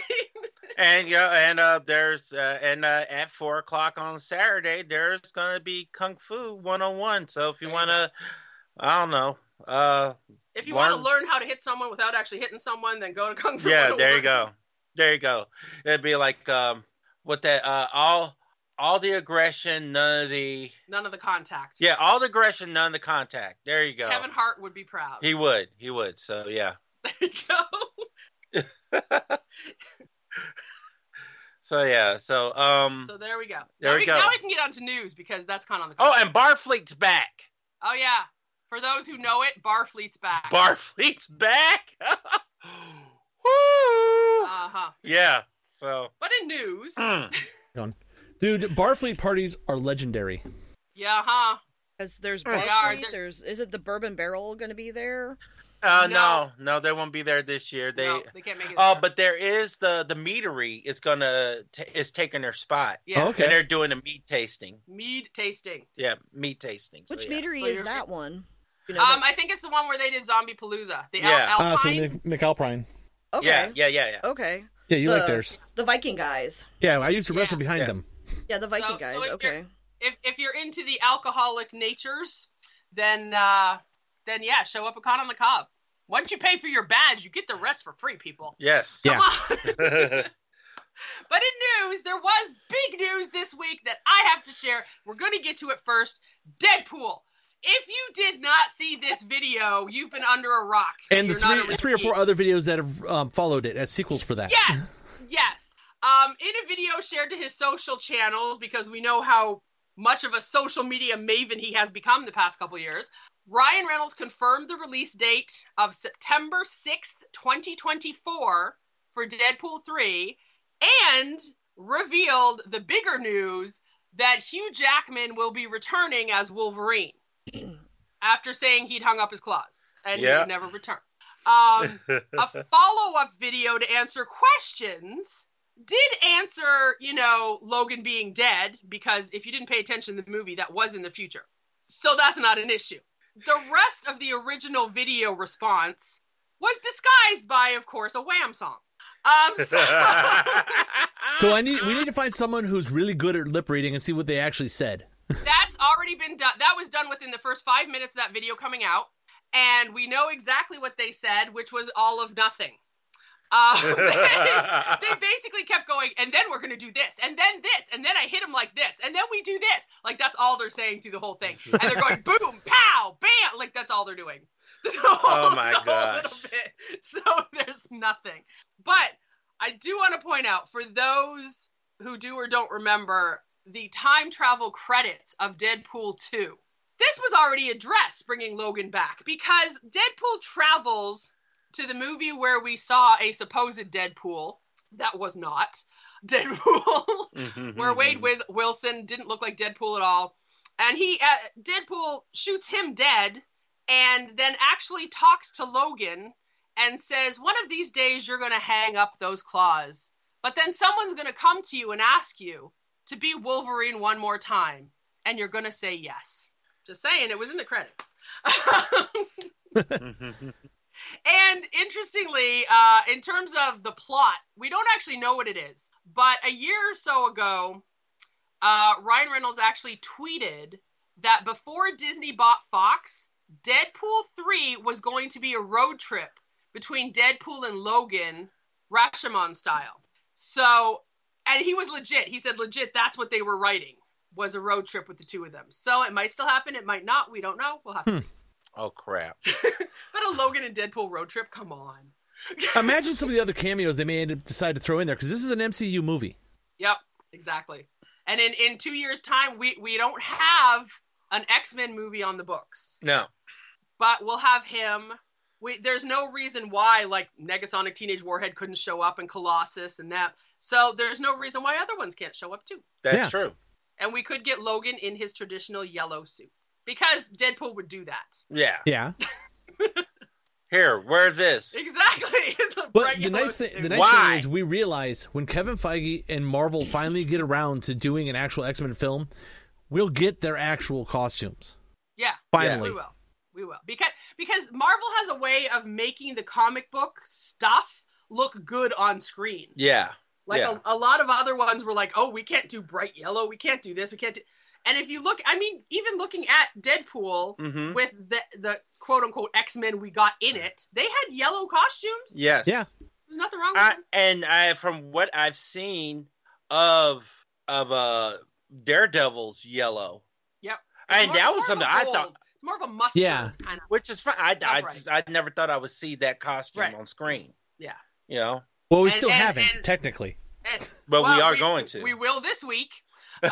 and yeah and uh there's uh, and uh, at four o'clock on Saturday there's gonna be Kung Fu one oh one. So if you There you wanna, I don't know, uh If you Learn- want to learn how to hit someone without actually hitting someone, then go to Kung Fu. yeah, one oh there you one. go, there you go. It'd be like um what that uh all all the aggression, none of the None of the contact. yeah all the aggression, none of the contact. There you go. Kevin Hart would be proud. He would, he would. So yeah. There you go. So yeah, so um So there we go. There now we go. Now we can get on to news because that's kind of on the. oh, and Barfleet's back. Oh yeah. For those who know it, Barfleet's back. Barfleet's back. Woo! Uh-huh. Yeah. So. But in news. Mm. Dude, Barfleet parties are legendary. Yeah, huh? Because there's They are. Barfleet, They're- there's isn't the Bourbon Barrel going to be there? Uh, No. no, no, they won't be there this year. They. no, they can't make it. Oh, there. but there is the the meadery is gonna t- is taking their spot. yeah, Oh, okay. And they're doing a meat tasting. mead tasting. Yeah, meat tasting. So, Which yeah. meadery So is you're- that one? You know, Um, I think it's the one where they did Zombie Palooza. The Yeah. Al- Ah, so Alpine. Mc- McAlpine. the- okay, Yeah, yeah, yeah, yeah. okay. Yeah, you The- like theirs. The Viking guys. Yeah, I used to wrestle Yeah. behind Yeah. them. Yeah, the Viking So- guys. so if okay. if if you're into the alcoholic natures, then uh, then yeah, show up at Con on the Cob. Once you pay for your badge, you get the rest for free, people. Yes. Yeah. Come on. But in news, there was big news this week that I have to share. We're going to get to it first. Deadpool. If you did not see this video, you've been under a rock. And the You're not three, a three or four rookie. other videos that have um, followed it as sequels for that. Yes, yes. Um, in a video shared to his social channels, because we know how much of a social media maven he has become the past couple years, Ryan Reynolds confirmed the release date of September sixth, twenty twenty-four for Deadpool three, and revealed the bigger news that Hugh Jackman will be returning as Wolverine after saying he'd hung up his claws and he Yeah. would never return. Um, a follow-up video to answer questions did answer, you know, Logan being dead, because if you didn't pay attention to the movie, that was in the future. So that's not an issue. The rest of the original video response was disguised by, of course, a Wham song. Um, so, So I need we need to find someone who's really good at lip reading and see what they actually said. that's already been done. That was done within the first five minutes of that video coming out. And we know exactly what they said, which was all of nothing. Uh, they, they basically kept going, and then we're going to do this, and then this, and then I hit him like this, and then we do this. Like, that's all they're saying through the whole thing. And they're going, boom, pow, bam. Like, that's all they're doing. Oh, my The whole gosh. little bit. So there's nothing. But I do want to point out, for those who do or don't remember, the time travel credits of Deadpool two. This was already addressed, bringing Logan back, because Deadpool travels to the movie where we saw a supposed Deadpool that was not Deadpool, where Wade Wil- Wilson didn't look like Deadpool at all, and he uh, Deadpool shoots him dead, and then actually talks to Logan and says, "One of these days you're going to hang up those claws, but then someone's going to come to you and ask you to be Wolverine one more time, and you're going to say yes." Just saying, it was in the credits. And interestingly, uh, in terms of the plot, we don't actually know what it is. But a year or so ago, uh, Ryan Reynolds actually tweeted that before Disney bought Fox, Deadpool three was going to be a road trip between Deadpool and Logan, Rashomon style. So, and he was legit. He said legit, that's what they were writing, was a road trip with the two of them. So it might still happen. It might not. We don't know. We'll have to Hmm. see. Oh, crap. But a Logan and Deadpool road trip, come on. Imagine some of the other cameos they may end up decide to throw in there, because this is an M C U movie. Yep, exactly. And in, in two years' time, we, we don't have an X-Men movie on the books. No. But we'll have him. We, there's no reason why, like, Negasonic Teenage Warhead couldn't show up, and Colossus and that. So there's no reason why other ones can't show up, too. That's Yeah. true. And we could get Logan in his traditional yellow suit. Because Deadpool would do that. Yeah. Yeah. Here, wear this. Exactly. The But bright the yellow nice thing, suit. the nice Why? thing is, we realize when Kevin Feige and Marvel finally get around to doing an actual X-Men film, we'll get their actual costumes. Yeah. Finally. We will. We will. Because because Marvel has a way of making the comic book stuff look good on screen. Yeah. Like yeah. a, a lot of other ones were like, oh, we can't do bright yellow. We can't do this. We can't do... And if you look, I mean, even looking at Deadpool Mhm. with the, the quote-unquote X-Men we got in it, they had yellow costumes. Yes. Yeah. There's nothing wrong with I, them. and I, from what I've seen of of uh Daredevil's yellow, Yep. and more- that it's was more of something a I gold. thought, It's more of a mustard Yeah. kind of. which is fine. I, I Not just I never thought I would see that costume Right. on screen. Yeah. You know, Well, we And- still and- haven't, and- technically. And- but we well, are going to. We will this week. Um,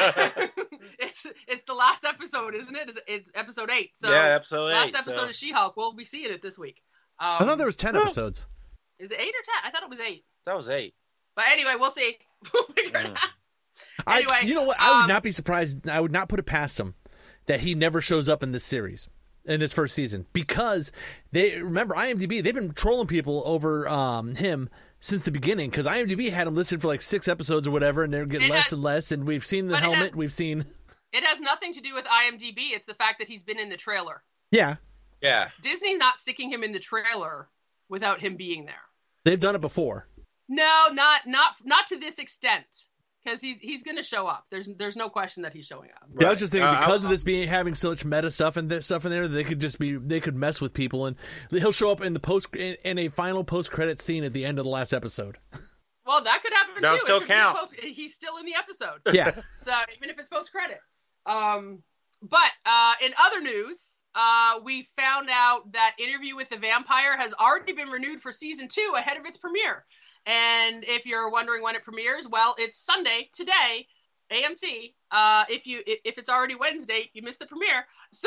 it's it's the last episode, isn't it? It's, it's episode eight. So yeah, episode last eight. episode so. of She-Hulk. We'll be seeing it this week. Um, I thought there was ten episodes. Is it eight or ten? I thought it was eight. That was eight. But anyway, we'll see. We'll figure it Mm. out. Anyway, I, you know what? I would um, not be surprised. I would not put it past him that he never shows up in this series, in this first season, because they remember IMDb. They've been trolling people over um, him since the beginning, because IMDb had him listed for like six episodes or whatever, and they're getting It less has- and less. And we've seen the but it helmet. has- We've seen. It has nothing to do with IMDb. It's the fact that he's been in the trailer. Yeah, Yeah. Disney's not sticking him in the trailer without him being there. they've done it before. No, not not not to this extent. Because he's he's going to show up. There's there's no question that he's showing up. Yeah, I was just thinking Uh, because I- of this being having so much meta stuff and this stuff in there, they could just be they could mess with people, and he'll show up in the post in, in a final post credit scene at the end of the last episode. Well, that could happen That'll too. It still could be count. Post, he's still in the episode. Yeah, So even if it's post credit. Um, but uh, in other news, uh, we found out that Interview with the Vampire has already been renewed for season two ahead of its premiere. And if you're wondering when it premieres, well, it's Sunday today, A M C. Uh, if you if it's already Wednesday, you missed the premiere. So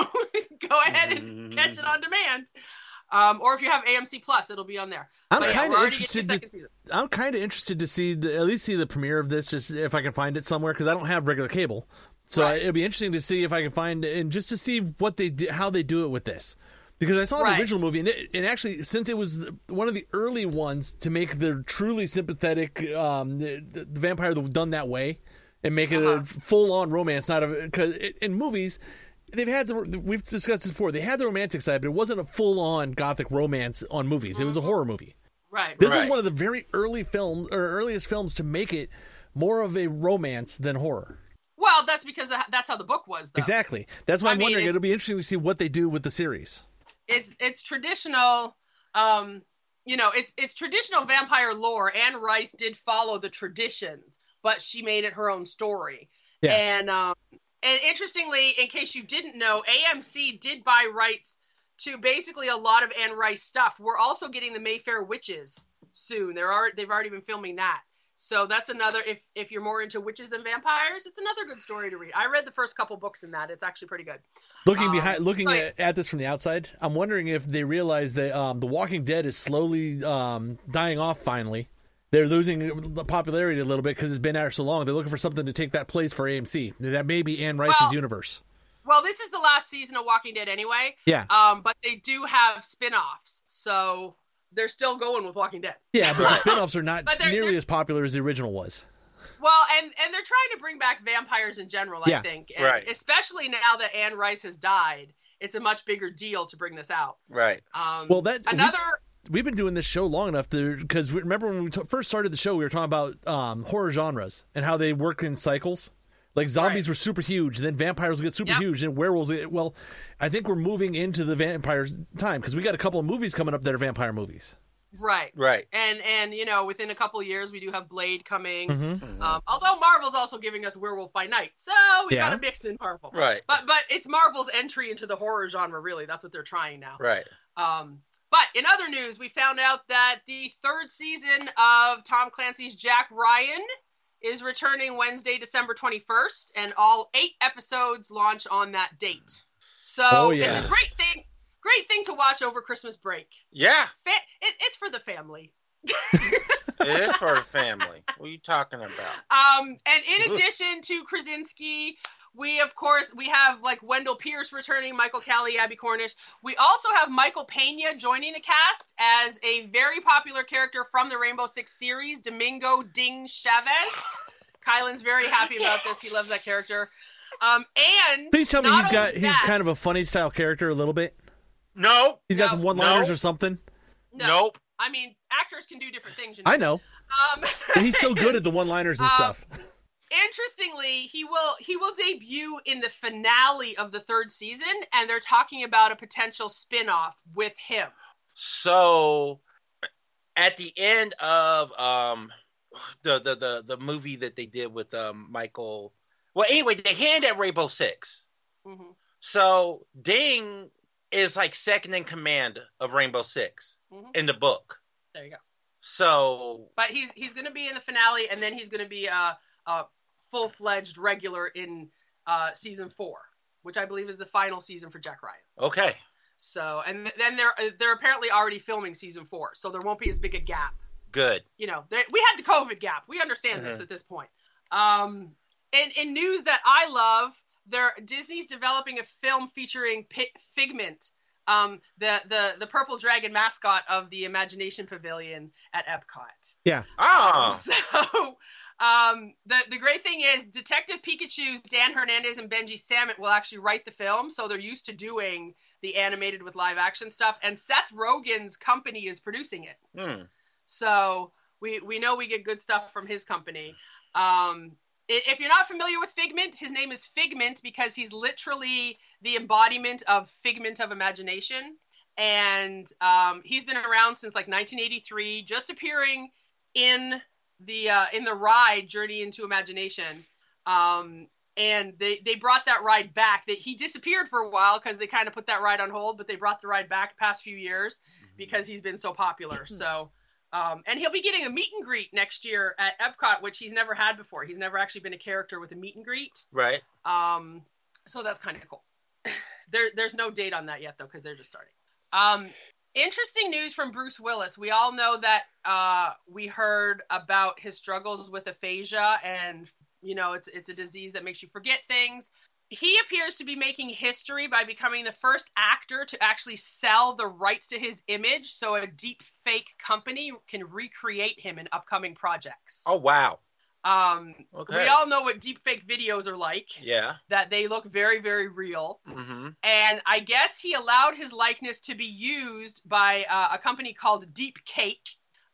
go ahead and catch it on demand. Um, or if you have A M C Plus, it'll be on there. I'm But yeah, kind we're of already getting interested. the To, second season. I'm kind of interested to see the, at least see the premiere of this, just if I can find it somewhere, because I don't have regular cable. So Right. it'll be interesting to see if I can find and just to see what they do, how they do it with this. Because I saw Right. the original movie, and, it, and actually, since it was one of the early ones to make the truly sympathetic um, the, the vampire that was done that way, and make it Uh-huh. a full-on romance, not a because in movies they've had the we've discussed this before. They had the romantic side, but it wasn't a full-on gothic romance on movies. It was a horror movie. Right. This Right. is one of the very early films or earliest films to make it more of a romance than horror. Well, that's because the, that's how the book was, though. Exactly. That's why I I'm mean, wondering. it- It'll be interesting to see what they do with the series. It's it's traditional, um, you know, it's it's traditional vampire lore. Anne Rice did follow the traditions, but she made it her own story. Yeah. And um, and interestingly, in case you didn't know, A M C did buy rights to basically a lot of Anne Rice stuff. We're also getting the Mayfair Witches soon. They're already, they've already been filming that. So that's another, if if you're more into witches than vampires, it's another good story to read. I read the first couple books in that. It's actually pretty good. Looking Um, behind, looking so- at, at this from the outside, I'm wondering if they realize that um, The Walking Dead is slowly um, dying off. Finally, they're losing the popularity a little bit because it's been out so long. They're looking for something to take that place for A M C. That may be Anne Rice's Well- universe. Well, this is the last season of Walking Dead anyway. Yeah, Um, but they do have spin-offs, so they're still going with Walking Dead. yeah, but the spin-offs are not But they're- nearly they're- as popular as the original was. Well, and and they're trying to bring back vampires in general, I Yeah. think. And Right. especially now that Anne Rice has died, it's a much bigger deal to bring this out. Right. Um, Well, that- another. We've been doing this show long enough to because remember when we t- first started the show, we were talking about um, horror genres and how they work in cycles. Like zombies Right. were super huge, then vampires get super Yep. huge, and werewolves. Get, well, I think we're moving into the vampire time because we got a couple of movies coming up that are vampire movies. Right. Right. And and you know, within a couple of years, we do have Blade coming. Mm-hmm. Um, although Marvel's also giving us Werewolf by Night, so we Yeah. got a mix in Marvel. Right. But but it's Marvel's entry into the horror genre, really. That's what they're trying now. Right. Um, but in other news, we found out that the third season of Tom Clancy's Jack Ryan is returning Wednesday, December twenty-first, and all eight episodes launch on that date. So Oh, yeah. it's a great thing, great thing to watch over Christmas break. Yeah. Fa- it, it's for the family. It is for a family. What are you talking about? Um, and in addition to Krasinski, we of course we have like Wendell Pierce returning, Michael Callie, Abby Cornish. We also have Michael Pena joining the cast as a very popular character from the Rainbow Six series, Domingo Ding Chavez. Kylan's very happy about this. He loves that character. Um, and Please tell me not he's got only he's that- kind of a funny style character a little bit. No. He's got No. some one liners No. or something. no. Nope. I mean, actors can do different things. You know? I know, Um, but he's so good at the one liners and Um, stuff. Interestingly, he will he will debut in the finale of the third season, and they're talking about a potential spin-off with him. So, at the end of um, the the the the movie that they did with um Michael. Well, anyway, they hand at Rainbow Six. Mm-hmm. So Ding is like second in command of Rainbow Six Mhm. in the book. There you go. So But he's he's going to be in the finale, and then he's going to be a, a full-fledged regular in uh, season four, which I believe is the final season for Jack Ryan. okay, So, and then they're they're apparently already filming season four, so there won't be as big a gap Good. You know, they, we had the COVID gap. We understand mm-hmm. this at this point. Um, in, in news that I love, there Disney's developing a film featuring P- Figment, um, the, the, the purple dragon mascot of the Imagination Pavilion at Epcot. Yeah. Oh. So... Um, the, the great thing is Detective Pikachu's Dan Hernandez and Benji Sammet will actually write the film. So they're used to doing the animated with live action stuff. And Seth Rogen's company is producing it. Mm. So we, we know we get good stuff from his company. Um, if you're not familiar with Figment, his name is Figment because he's literally the embodiment of Figment of Imagination. And, um, he's been around since like nineteen eighty-three, just appearing in the uh in the ride Journey into Imagination, um and they they brought that ride back. That he disappeared for a while because they kind of put that ride on hold, but they brought the ride back the past few years because he's been so popular. So um and he'll be getting a meet and greet next year at Epcot, which he's never had before. He's never actually been a character with a meet and greet, right? Um so that's kind of cool. there there's no date on that yet though, because they're just starting. um Interesting news from Bruce Willis. We all know that uh, we heard about his struggles with aphasia, and you know it's it's a disease that makes you forget things. He appears to be making history by becoming the first actor to actually sell the rights to his image, so a deep fake company can recreate him in upcoming projects. Oh wow! Um, okay. We all know what deepfake videos are like. Yeah. That they look very, very real. Mm-hmm. And I guess he allowed his likeness to be used by uh, a company called Deep Cake,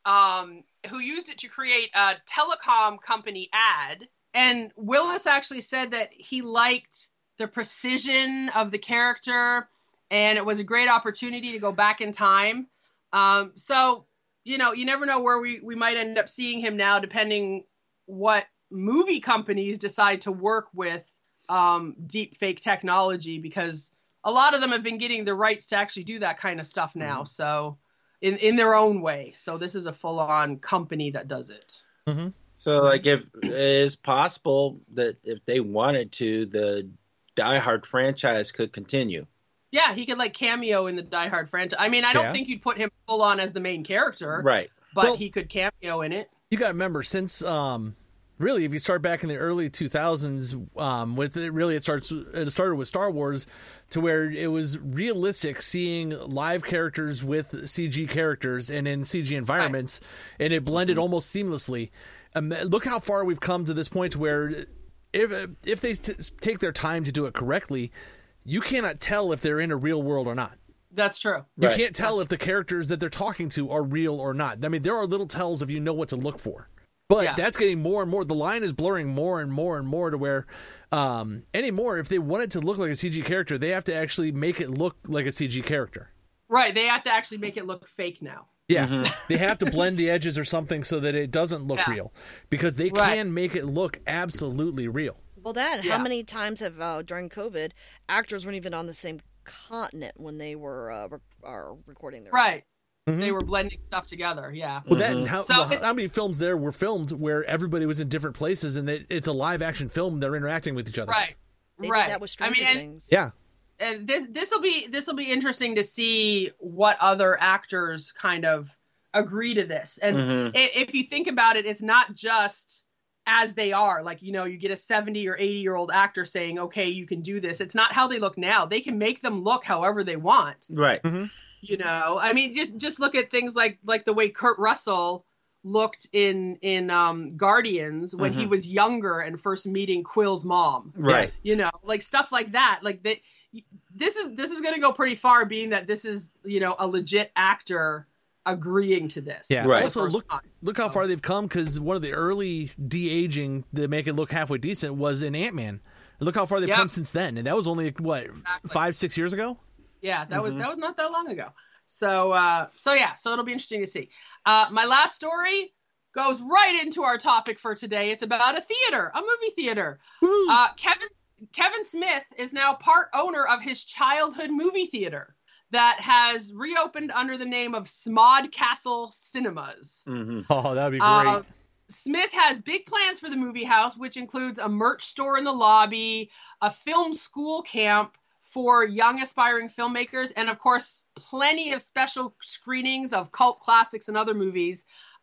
um, who used it to create a telecom company ad. And Willis actually said that he liked the precision of the character, and it was a great opportunity to go back in time. Um, so, you know, you never know where we, we might end up seeing him now, depending what movie companies decide to work with um, deep fake technology, because a lot of them have been getting the rights to actually do that kind of stuff now. Mm-hmm. So in, in their own way. So this is a full on company that does it. Mm-hmm. So like if it is possible that if they wanted to, the Die Hard franchise could continue. Yeah, he could like cameo in the Die Hard franchise. I mean, I don't yeah. think you'd put him full on as the main character. Right. But well, he could cameo in it. You got to remember, since um, really, if you start back in the early two thousands, um, with it, really it starts. It started with Star Wars, to where it was realistic seeing live characters with C G characters and in C G environments, right. and it blended mm-hmm. almost seamlessly. Um, look how far we've come to this point, where if if they t- take their time to do it correctly, you cannot tell if they're in a real world or not. That's true. You right. can't tell if the characters that they're talking to are real or not. I mean, there are little tells if you know what to look for. But yeah. that's getting more and more. The line is blurring more and more and more to where um, anymore, if they want it to look like a C G character, they have to actually make it look like a C G character. Right. They have to actually make it look fake now. Yeah. Mm-hmm. They have to blend the edges or something so that it doesn't look yeah. real. Because they right. can make it look absolutely real. Well, that, yeah. how many times have, uh, during COVID, actors weren't even on the same continent when they were uh, re- are recording their right mm-hmm. they were blending stuff together. Yeah. Well, that and how, so well, how many films there were filmed where everybody was in different places and they, it's a live action film, they're interacting with each other. Right. They right. did that with Stranger I mean, Things. And, yeah. And this this will be this will be interesting to see what other actors kind of agree to this. And mm-hmm. if you think about it, it's not just as they are. Like, you know, you get a seventy or eighty year old actor saying, okay, you can do this. It's not how they look now. They can make them look however they want. Right. Mm-hmm. You know, I mean, just just look at things like like the way Kurt Russell looked in in um, Guardians when mm-hmm. he was younger and first meeting Quill's mom. Right. You know, like stuff like that. Like that. This is this is going to go pretty far, being that this is, you know, a legit actor agreeing to this. Yeah. Right. Also, look time. look how far they've come, because one of the early de-aging to make it look halfway decent was in Ant-Man. Look how far they've yep. come since then, and that was only what exactly. five, six years ago. Yeah, that mm-hmm. was that was not that long ago. So, uh, so yeah, so it'll be interesting to see. Uh, my last story goes right into our topic for today. It's about a theater, a movie theater. Uh, Kevin Kevin Smith is now part owner of his childhood movie theater that has reopened under the name of Smod Castle Cinemas. Mm-hmm. Oh, that'd be great. Uh, Smith has big plans for the movie house, which includes a merch store in the lobby, a film school camp for young aspiring filmmakers, and of course, plenty of special screenings of cult classics and other movies.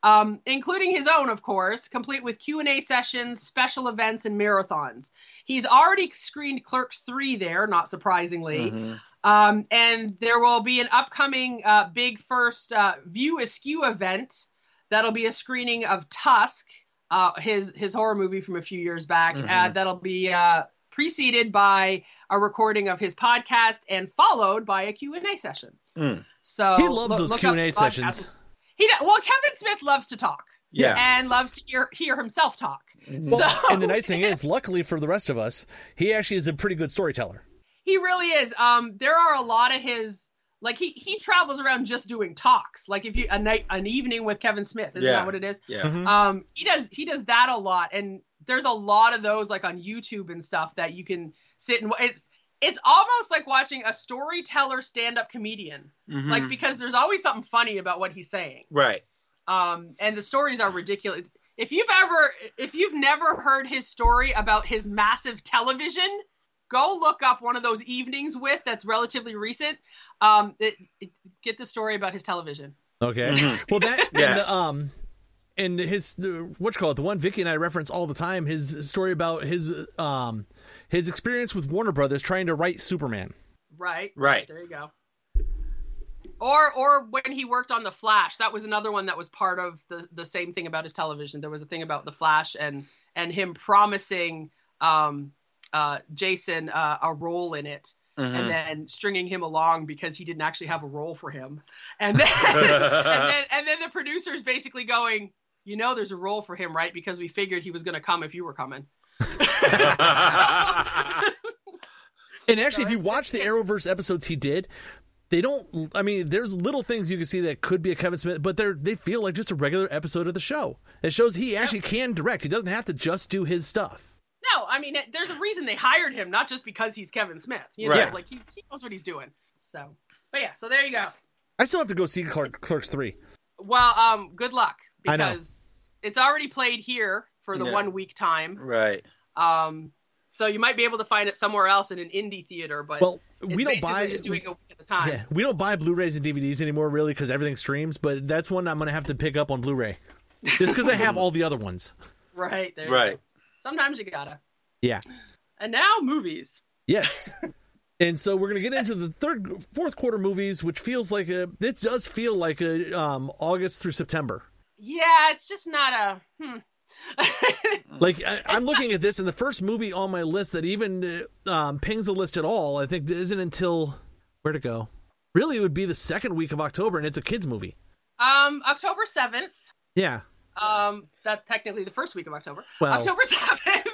um, including his own, of course, complete with Q and A sessions, special events, and marathons. He's already screened Clerks three there, not surprisingly. Mm-hmm. Um, and there will be an upcoming uh, big first uh, View Askew event. That'll be a screening of Tusk, uh, his his horror movie from a few years back. Mm-hmm. Uh, that'll be uh, preceded by a recording of his podcast and followed by a Q and A session. Mm. So He loves look- those look Q and up A the sessions. podcast. He does, well, Kevin Smith loves to talk. Yeah. And loves to hear, hear himself talk. Well, So- and the nice thing is, luckily for the rest of us, he actually is a pretty good storyteller. He really is. Um, there are a lot of his, like he he travels around just doing talks. Like if you a night an evening with Kevin Smith, isn't Yeah. that what it is? Yeah. Mhm. Um, he does he does that a lot, and there's a lot of those like on YouTube and stuff that you can sit and it's it's almost like watching a storyteller stand up comedian, Mhm. like because there's always something funny about what he's saying. Right. Um, and the stories are ridiculous. If you've ever, if you've never heard his story about his massive television, go look up one of those evenings with that's relatively recent. Um, it, it, get the story about his television. Okay. Mhm. Well, that Yeah. and, um, and his uh, what you call it, the one Vicky and I reference all the time, his story about his um his experience with Warner Brothers trying to write Superman. Right. Right. There you go. Or or when he worked on The Flash, that was another one that was part of the the same thing about his television. There was a thing about The Flash and and him promising um uh Jason uh, a role in it. Mhm. And then stringing him along because he didn't actually have a role for him, and then and then and then the producers basically going, you know, there's a role for him, right? Because we figured he was going to come if you were coming. And actually, if you it's- watch the Arrowverse episodes he did, they don't. I mean, there's little things you can see that could be a Kevin Smith, but they're they feel like just a regular episode of the show. It shows he actually can direct. He doesn't have to just do his stuff. No, I mean, it- there's a reason they hired him, not just because he's Kevin Smith. You know, Right. like he, he knows what he's doing. So, but yeah, so there you go. I still have to go see Clerk, Clerks three. Well, um, good luck I know. because it's already played here for the Yeah. one week time. Right. Um, so you might be able to find it somewhere else in an indie theater, but Well, it's we don't basically buy just doing a week at a time. Yeah, we don't buy Blu-rays and D V Ds anymore, really, because everything streams. But that's one I'm going to have to pick up on Blu-ray, just because I have all the other ones. Right there. you Right. go. Sometimes you gotta. Yeah. And now movies. Yes. And so we're going to get into the third, fourth quarter movies, which feels like a. It does feel like a um, August through September. Yeah, it's just not a. Hmm. Like I, I'm looking at this, and the first movie on my list that even uh, um, pings the list at all, I think, isn't until where to go. Really, it would be the second week of October, and it's a kids movie. um, October seventh. Yeah. Um, that's technically the first week of October. Well- October seventh.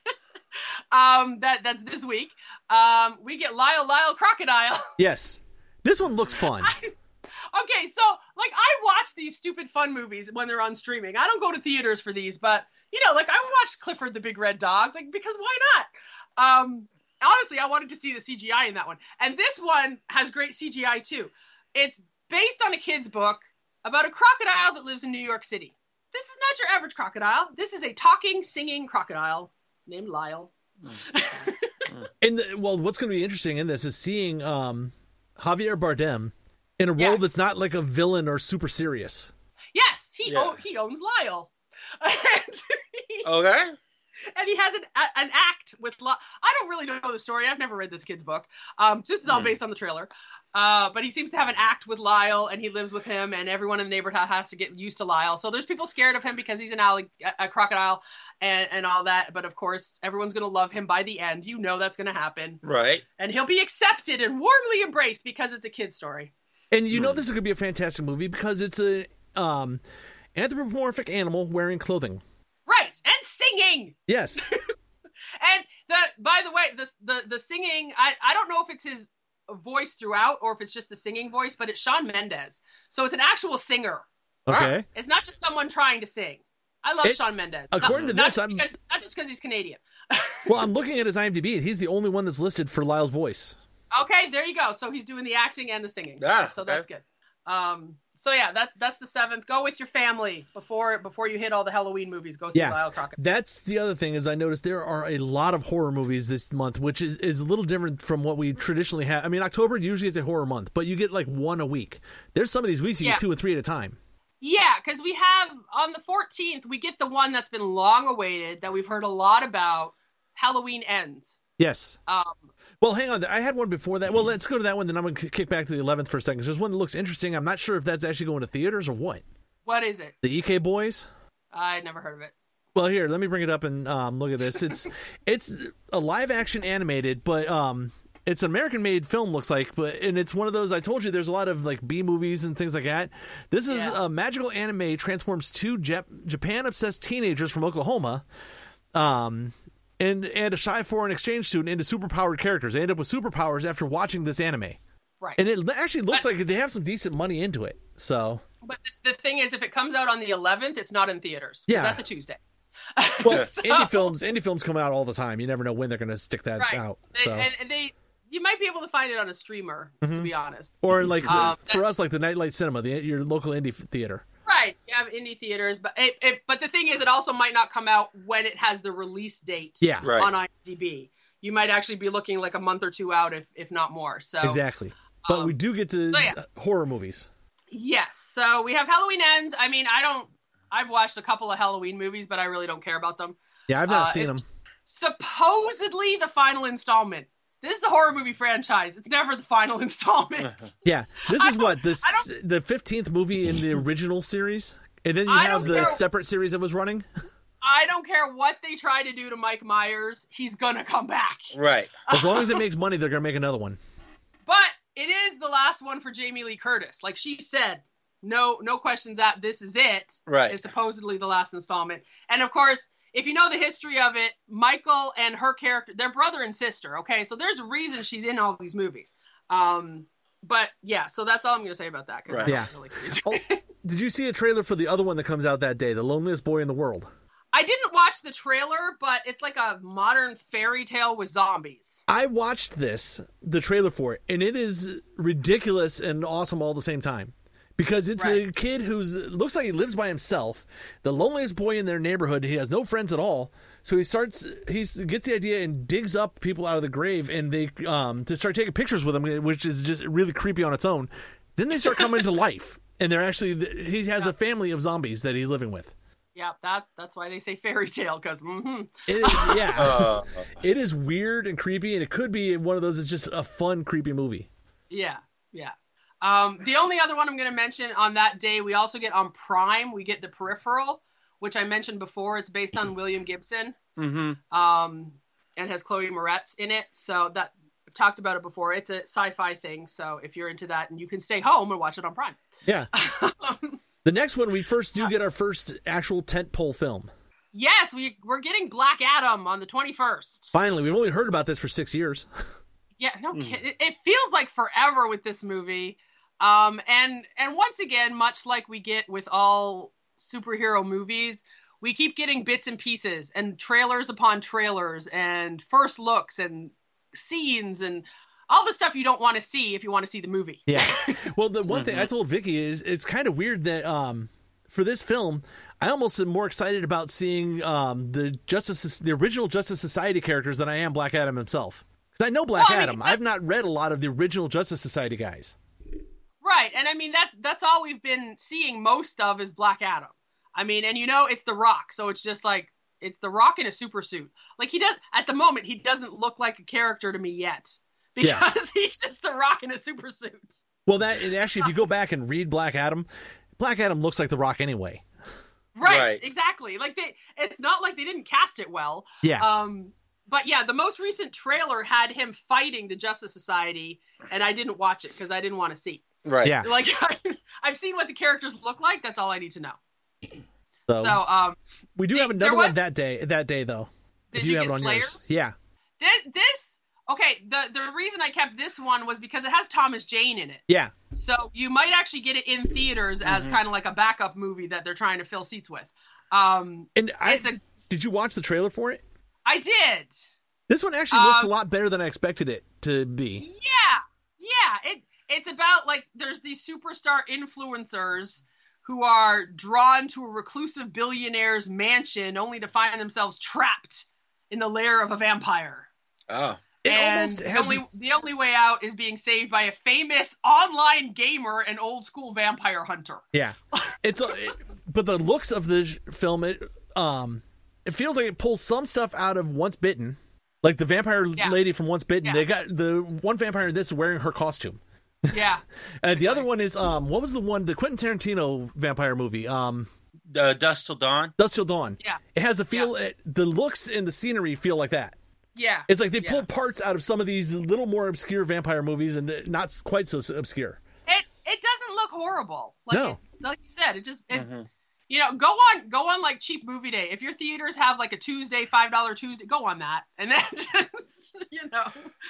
um, that that's this week. Um, we get Lyle Lyle Crocodile. Yes. This one looks fun. Okay, so like I watch these stupid fun movies when they're on streaming. I don't go to theaters for these, but you know, like I watched Clifford the Big Red Dog, like because why not? Um, honestly, I wanted to see the C G I in that one, and this one has great C G I too. It's based on a kid's book about a crocodile that lives in New York City. This is not your average crocodile. This is a talking, singing crocodile named Lyle. And the, well, what's going to be interesting in this is seeing um, Javier Bardem in a role Yes. that's not like a villain or super serious. Yes, he Yeah. o- he owns Lyle. and, he, Okay. and he has an a- an act with Lyle. I don't really know the story. I've never read this kid's book. Um, this is all Hmm. based on the trailer. Uh, but he seems to have an act with Lyle, and he lives with him, and everyone in the neighborhood has to get used to Lyle. So there's people scared of him because he's an allig- a, a crocodile and, and all that. But of course, everyone's going to love him by the end. You know that's going to happen. Right. And he'll be accepted and warmly embraced because it's a kid's story. And you know this is going to be a fantastic movie because it's a um, anthropomorphic animal wearing clothing. Right. And singing. Yes. And the by the way, the the the singing, I, I don't know if it's his voice throughout or if it's just the singing voice, but it's Shawn Mendes. So it's an actual singer. Okay. It's not just someone trying to sing. I love It- Shawn Mendes. according not, to not this, just I'm- because, not just because he's Canadian. Well, I'm looking at his IMDb, and he's the only one that's listed for Lyle's voice. Okay, there you go. So he's doing the acting and the singing. Ah, so okay. that's good. Um, so yeah, that's that's the seventh. Go with your family before before you hit all the Halloween movies. Go see Yeah. Lyle Crocodile. That's the other thing is I noticed there are a lot of horror movies this month, which is, is a little different from what we traditionally have. I mean, October usually is a horror month, but you get like one a week. There's some of these weeks you Yeah. get two and three at a time. Yeah, because we have, on the fourteenth, we get the one that's been long awaited, that we've heard a lot about, Halloween Ends. Yes. Um, well, hang on. I had one before that. Well, let's go to that one, then I'm going to kick back to the eleventh for a second. There's one that looks interesting. I'm not sure if that's actually going to theaters or what. What is it? The E K Boys. I never heard of it. Well, here, let me bring it up and um, look at this. It's it's a live action animated, but um, it's an American made film, looks like. But and it's one of those. I told you, there's a lot of like B movies and things like that. This is Yeah. a magical anime transforms two Jap- Japan obsessed teenagers from Oklahoma, um, and and a shy foreign exchange student into superpowered characters. They end up with superpowers after watching this anime. Right. And it actually looks But- like they have some decent money into it. So But the, the thing is, if it comes out on the eleventh, it's not in theaters. 'Cause Yeah. That's a Tuesday. well, So- indie films indie films come out all the time. You never know when they're going to stick that Right. out. They- So. and, and they, you might be able to find it on a streamer, to be honest. Or like Um, for us, like the Nightlight Cinema, the, your local indie f- theater. Right. You have indie theaters, but it, it, but the thing is, it also might not come out when it has the release date Yeah, Right. on IMDb. You might actually be looking like a month or two out, if if not more. So exactly. But um, we do get to so yeah. uh, horror movies. yes. So we have Halloween Ends. I mean, I don't. I've watched a couple of Halloween movies, but I really don't care about them. Yeah, I've not Uh, seen it's- them. Supposedly the final installment. This is a horror movie franchise. It's never the final installment. Yeah, this I is don't- what the I s- the fifteenth movie in the original series, and then you I have don't the care. separate series that was running. I don't care what they try to do to Mike Myers. He's gonna come back. Right. As long as it makes money, they're gonna make another one. But it is the last one for Jamie Lee Curtis. Like she said, no, no questions asked. This is it. Right. It's supposedly the last installment. And of course, if you know the history of it, Michael and her character, they're brother and sister. Okay, so there's a reason she's in all these movies. Um, but yeah, so that's all I'm gonna say about that. 'Cause Right. I don't Yeah. really get into Oh, it. did you see a trailer for the other one that comes out that day, The Loneliest Boy in the World? I didn't watch the trailer, but it's like a modern fairy tale with zombies. I watched this, the trailer for it, and it is ridiculous and awesome all at the same time. Because it's a Right. kid who's looks like he lives by himself, the loneliest boy in their neighborhood. He has no friends at all, so he starts he gets the idea and digs up people out of the grave, and they um to start taking pictures with them, which is just really creepy on its own. Then they start coming to life, and they're actually he has a family of zombies that he's living with. Yeah, that that's why they say fairy tale, because mm-hmm. It is, yeah, Uh, it is weird and creepy, and it could be one of those. It's just a fun, creepy movie. Yeah, yeah. Um, the only other one I'm going to mention on that day, we also get on Prime, we get The Peripheral, which I mentioned before. It's based on William Gibson, mm-hmm. um, and has Chloe Moretz in it. So that I've talked about it before. It's a sci-fi thing. So if you're into that, and you can stay home and watch it on Prime. Yeah. The next one, we first do get our first actual tentpole film. Yes, we we're getting Black Adam on the twenty-first. Finally, we've only heard about this for six years. Yeah, no kidding. It, it feels like forever with this movie. Um, and and once again, much like we get with all superhero movies, we keep getting bits and pieces and trailers upon trailers and first looks and scenes and all the stuff you don't want to see if you want to see the movie. Yeah. Well, the one thing I told Vicky is it's kind of weird that um, for this film, I almost am more excited about seeing um, the Justice, the original Justice Society characters than I am Black Adam himself. Because I know Black Well, I mean, Adam. it's not- I've not read a lot of the original Justice Society guys. Right, and I mean that that's all we've been seeing most of is Black Adam. I mean, and you know it's The Rock, so it's just like it's The Rock in a super suit. Like he does at the moment, he doesn't look like a character to me yet because Yeah. he's just The Rock in a super suit. Well, that and actually, if you go back and read Black Adam, Black Adam looks like The Rock anyway. Right, Right. exactly. Like they, it's not like they didn't cast it well. Yeah. Um, but yeah, the most recent trailer had him fighting the Justice Society, and I didn't watch it because I didn't want to see. Right. Yeah. Like I've seen what the characters look like. That's all I need to know. So, So, um, we do the- have there another was- one that day. That day, though. did if you, have get it on Slayers? yours, yeah. This, this, okay. The the reason I kept this one was because it has Thomas Jane in it. Yeah. So you might actually get it in theaters as Mhm. kind of like a backup movie that they're trying to fill seats with. Um, And I it's a, did you watch the trailer for it? I did. This one actually looks Um, a lot better than I expected it to be. Yeah, yeah. It it's about like there's these superstar influencers who are drawn to a reclusive billionaire's mansion only to find themselves trapped in the lair of a vampire. Oh. It and almost the has only the only way out is being saved by a famous online gamer and old school vampire hunter. Yeah, it's a, it, but the looks of the film, it um, it feels like it pulls some stuff out of Once Bitten, like the vampire Yeah. lady from Once Bitten. Yeah. They got the one vampire in this wearing her costume, Yeah. and the other one is um, what was the one, the Quentin Tarantino vampire movie, um, Uh, Dust Till Dawn. Dust Till Dawn. Yeah. It has a feel. It, the looks and the scenery feel like that. Yeah. It's like they yeah. pulled parts out of some of these little more obscure vampire movies, and not quite so obscure. It it doesn't look horrible. Like No. it, like you said, it just it, Mhm. you know, go on go on like cheap movie day. If your theaters have like a Tuesday, five dollar Tuesday, go on that. And then just you know.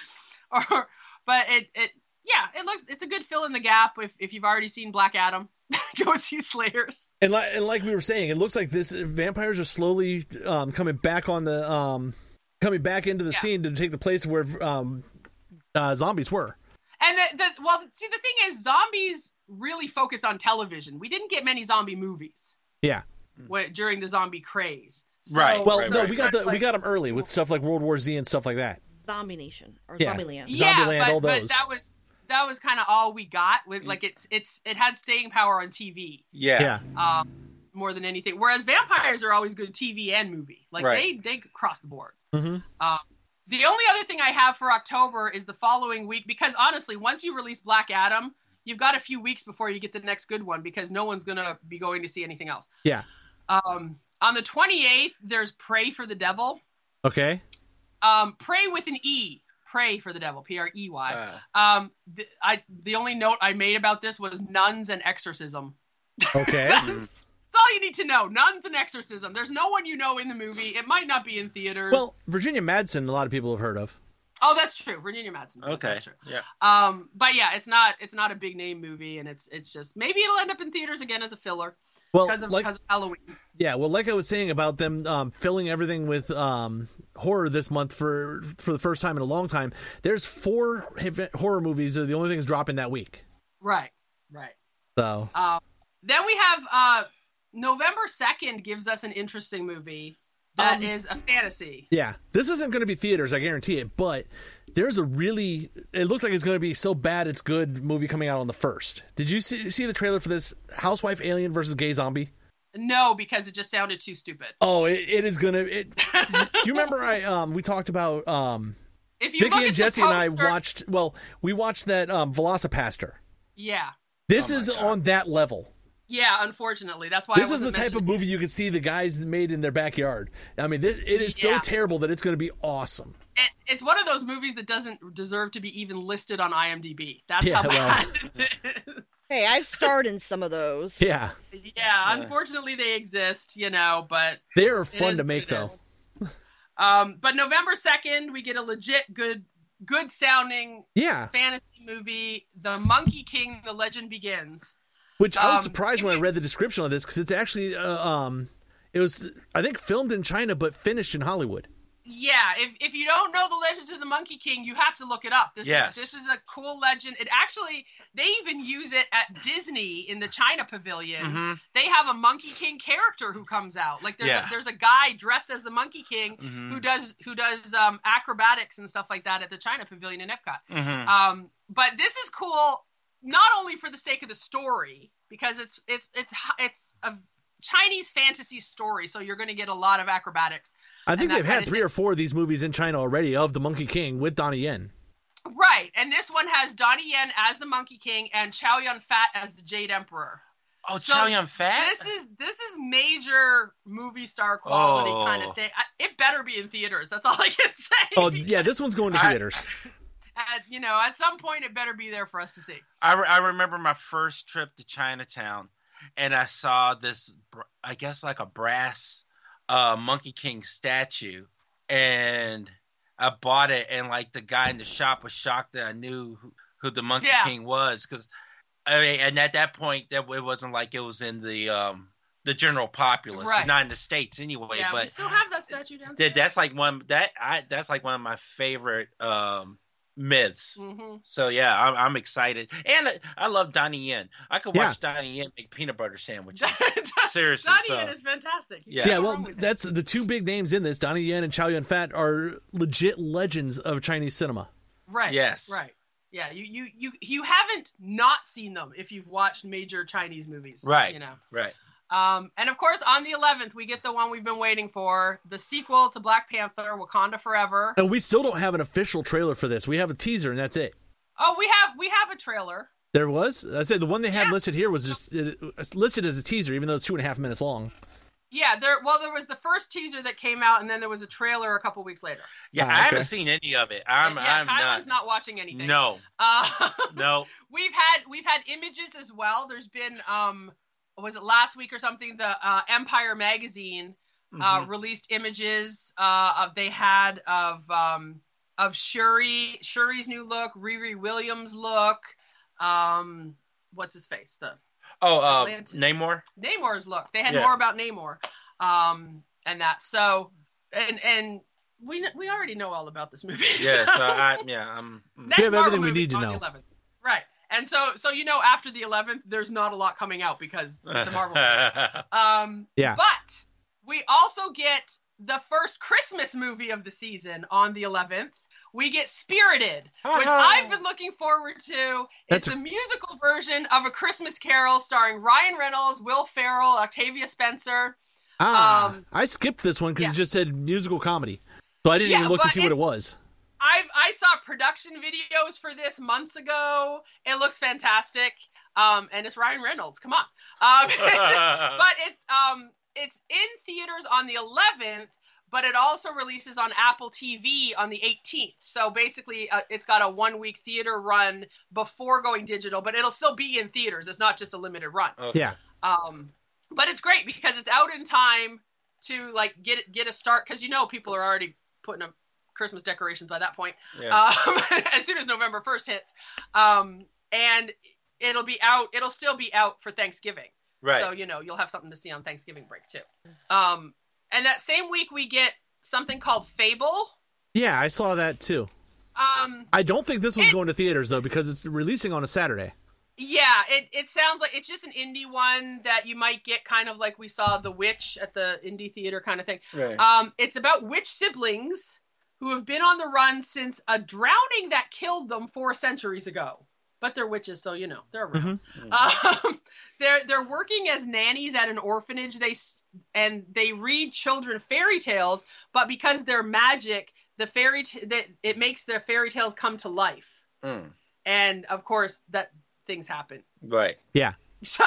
Or but it it yeah, it looks it's a good fill in the gap if, if you've already seen Black Adam. Go see Slayers. And like, and like we were saying, it looks like this vampires are slowly um, coming back on the um, coming back into the Yeah. scene to take the place where um, uh, zombies were. And the, the well, see the thing is, zombies really focused on television. We didn't get many zombie movies Yeah. wh- during the zombie craze. So, Right. Well, right, no, right, we got right. the we got them early with stuff like World War Z and stuff like that. Zombie Nation or Yeah. Zombieland. Yeah, Zombieland, but, all but those. that was that was kind of all we got. With like it's it's it had staying power on T V. Yeah. Yeah. Um, more than anything. Whereas vampires are always good T V and movie. Like Right. they they cross the board. Mm-hmm. Um, the only other thing I have for October is the following week, because honestly, once you release Black Adam, you've got a few weeks before you get the next good one, because no one's gonna be going to see anything else. Yeah. Um, on the twenty-eighth, there's Prey for the Devil. Okay. Um, Prey with an E. Pray for the Devil. P R E Y. Uh, Um, the, I the only note I made about this was nuns and exorcism. Okay. That's all you need to know. Nuns and exorcism. There's no one you know in the movie. It might not be in theaters. Well, Virginia Madsen, a lot of people have heard of. oh, that's true. Virginia Madsen. okay. That's true. Yeah. Um, but yeah, it's not it's not a big name movie, and it's it's just maybe it'll end up in theaters again as a filler Well, because of like because of Halloween. yeah, well, like I was saying about them um, filling everything with um, horror this month for for the first time in a long time. There's four hit- horror movies that are the only things dropping that week. Right. Right. So Um, then we have uh, November second gives us an interesting movie that Um, is a fantasy. yeah, this isn't going to be theaters, I guarantee it. But there's a really, it looks like it's going to be so bad it's good movie coming out on the first. Did you see, see the trailer for this Housewife Alien versus Gay Zombie? No, because it just sounded too stupid. Oh, it, it is gonna. It. Do you remember I um we talked about um If you look Vicky at and the Jesse and I poster- watched. Well, we watched that um Velocipaster. Yeah. This Oh my is God. on that level. Yeah, unfortunately. That's why This I is the wasn't type of mentioning movie you can see the guys made in their backyard. I mean, this, it is so Yeah. terrible that it's going to be awesome. it. It, it's one of those movies that doesn't deserve to be even listed on IMDb. That's Yeah, how well. bad it is. Hey, I've starred in some of those. Yeah, Yeah, unfortunately they exist, you know, but they are it fun is to what make it though. is. Um, but November second, we get a legit good, good sounding Yeah, fantasy movie, The Monkey King: The Legend Begins. which I was Um, surprised when I read the description of this because it's actually uh, um it was I think filmed in China but finished in Hollywood. Yeah, if if you don't know the Legends of the Monkey King, you have to look it up. This Yes. is this is a cool legend. It actually they even use it at Disney in the China Pavilion. Mhm. They have a Monkey King character who comes out. Like there's Yeah. a, there's a guy dressed as the Monkey King Mhm. who does who does um, acrobatics and stuff like that at the China Pavilion in Epcot. Mhm. Um, but this is cool not only for the sake of the story, because it's it's it's it's a Chinese fantasy story, so you're going to get a lot of acrobatics. I think And that they've had kinda three or four of these movies in China already of the Monkey King with Donnie Yen. Right, and this one has Donnie Yen as the Monkey King and Chow Yun Fat as the Jade Emperor. Oh, So, Chow Yun Fat. This is this is major movie star quality Oh. kind of thing. I, it better be in theaters. That's all I can say. Oh yeah, this one's going to I- theaters. At, you know, at some point, it better be there for us to see. I, re- I remember my first trip to Chinatown, and I saw this, br- I guess like a brass uh, Monkey King statue, and I bought it, and like the guy in the shop was shocked that I knew who, who the Monkey Yeah. King was, because I mean, and at that point, that it wasn't like it was in the um the general populace, Right. not in the States anyway, yeah, we but still have that statue downstairs. that, that's like one that I that's like one of my favorite um myths. Mm-hmm. So yeah, I'm, I'm excited, and I, I love Donnie Yen. I could watch Donnie Yen make peanut butter sandwiches. Seriously, Donnie so. Yen is fantastic. You Yeah. can't Yeah, go well, wrong with it. that's the two big names in this. Donnie Yen and Chow Yun Fat are legit legends of Chinese cinema. right. Yes. Right. Yeah, you, you you you haven't not seen them if you've watched major Chinese movies. Right. You know. Right. Um, and of course, on the eleventh, we get the one we've been waiting for, the sequel to Black Panther, Wakanda Forever. And we still don't have an official trailer for this. We have a teaser, and that's it. Oh, we have we have a trailer. There was? I said the one they had Yeah. listed here was just it, it's listed as a teaser, even though it's two and a half minutes long. Yeah, there. Well, there was the first teaser that came out, and then there was a trailer a couple weeks later. Yeah, Ah, I okay. haven't seen any of it. I'm yeah, I'm Kylan's not. not watching anything. No. Uh, No. we've had we've had images as well. There's been um, was it last week or something? The uh, Empire magazine uh, Mhm. released images. Uh, of, they had of um, of Shuri Shuri's new look, Riri Williams' look. Um, what's his face? The Oh, uh, Atlantis. Namor. Namor's look. They had Yeah. more about Namor, um, and that. So, and and we we already know all about this movie. Yes. so- Uh, I, yeah. I'm. mm. Next We have Marvel everything we movie need to on know. The eleventh. Right, and so so you know after the eleventh, there's not a lot coming out because it's a Marvel. movie. Um, Yeah. But we also get the first Christmas movie of the season on the eleventh. We get Spirited, which I've been looking forward to. It's That's a- a musical version of A Christmas Carol starring Ryan Reynolds, Will Ferrell, Octavia Spencer. Ah, Um, I skipped this one because yeah. it just said musical comedy. So I didn't Yeah, even look to but see what it it's- was. I I saw production videos for this months ago. It looks fantastic. Um, and it's Ryan Reynolds. Come on. Um, but it's um it's in theaters on the eleventh, but it also releases on Apple T V on the eighteenth. So basically, uh, it's got a one week theater run before going digital, but it'll still be in theaters. It's not just a limited run. Okay. Yeah. Um, but it's great because it's out in time to like get it, get a start because you know people are already putting up Christmas decorations by that point. Yeah. Um, as soon as November first hits, um, and it'll be out. It'll still be out for Thanksgiving. Right. So you know you'll have something to see on Thanksgiving break too. Um, and that same week we get something called Fable. Yeah, I saw that too. Um, I don't think this one's It- going to theaters though because it's releasing on a Saturday. Yeah, it, it sounds like it's just an indie one that you might get kind of like we saw The Witch at the indie theater kind of thing. Right. Um, it's about witch siblings who have been on the run since a drowning that killed them four centuries ago. But they're witches, so you know they're around. Um, they're they're working as nannies at an orphanage. They s- and they read children fairy tales, but because they're magic, the fairy t- that it makes their fairy tales come to life. Mm. And of course, that things happen. Right. Yeah. So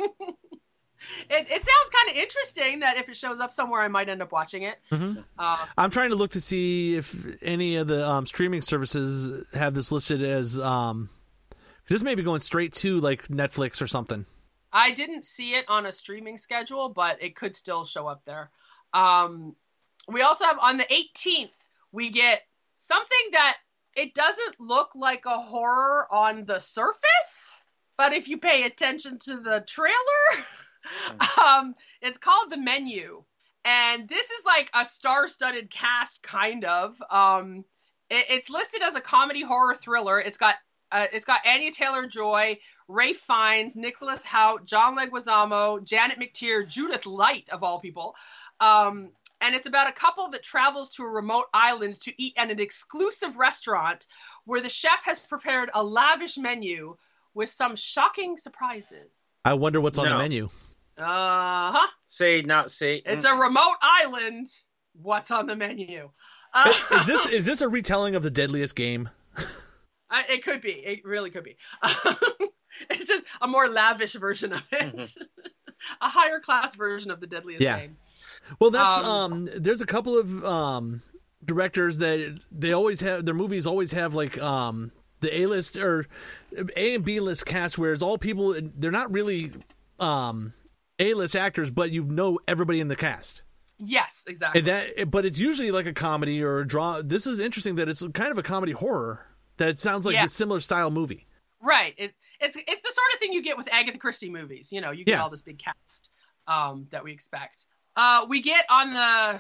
it, it sounds kind of interesting that if it shows up somewhere, I might end up watching it. Mhm. Uh, I'm trying to look to see if any of the um, streaming services have this listed as. Um, 'cause this may be going straight to like Netflix or something. I didn't see it on a streaming schedule, but it could still show up there. Um, we also have on the eighteenth, we get something that it doesn't look like a horror on the surface, but if you pay attention to the trailer, um, it's called The Menu. And this is like a star-studded cast, kind of. Um, it, it's listed as a comedy horror thriller. It's got uh, it's got Anya Taylor-Joy, Ray Fiennes, Nicholas Hoult, John Leguizamo, Janet McTeer, Judith Light, of all people. Um, and it's about a couple that travels to a remote island to eat at an exclusive restaurant where the chef has prepared a lavish menu with some shocking surprises. I wonder what's on No. the menu. Uh-huh. Say not say. It's a remote island. What's on the menu? Uh, Is this is this a retelling of the Deadliest Game? Uh, it could be. It really could be. It's just a more lavish version of it. A higher class version of the Deadliest Yeah. Game. Well, that's Um, um, There's a couple of um directors that they always have their movies always have like um the A list or A and B list cast where it's all people. They're not really um A list actors, but you know everybody in the cast. Yes, exactly. And that, but it's usually like a comedy or a draw. This is interesting that it's kind of a comedy horror that sounds like Yeah. a similar style movie. Right. It, it's it's the sort of thing you get with Agatha Christie movies. You know, you get Yeah. all this big cast um, that we expect. Uh, we get on the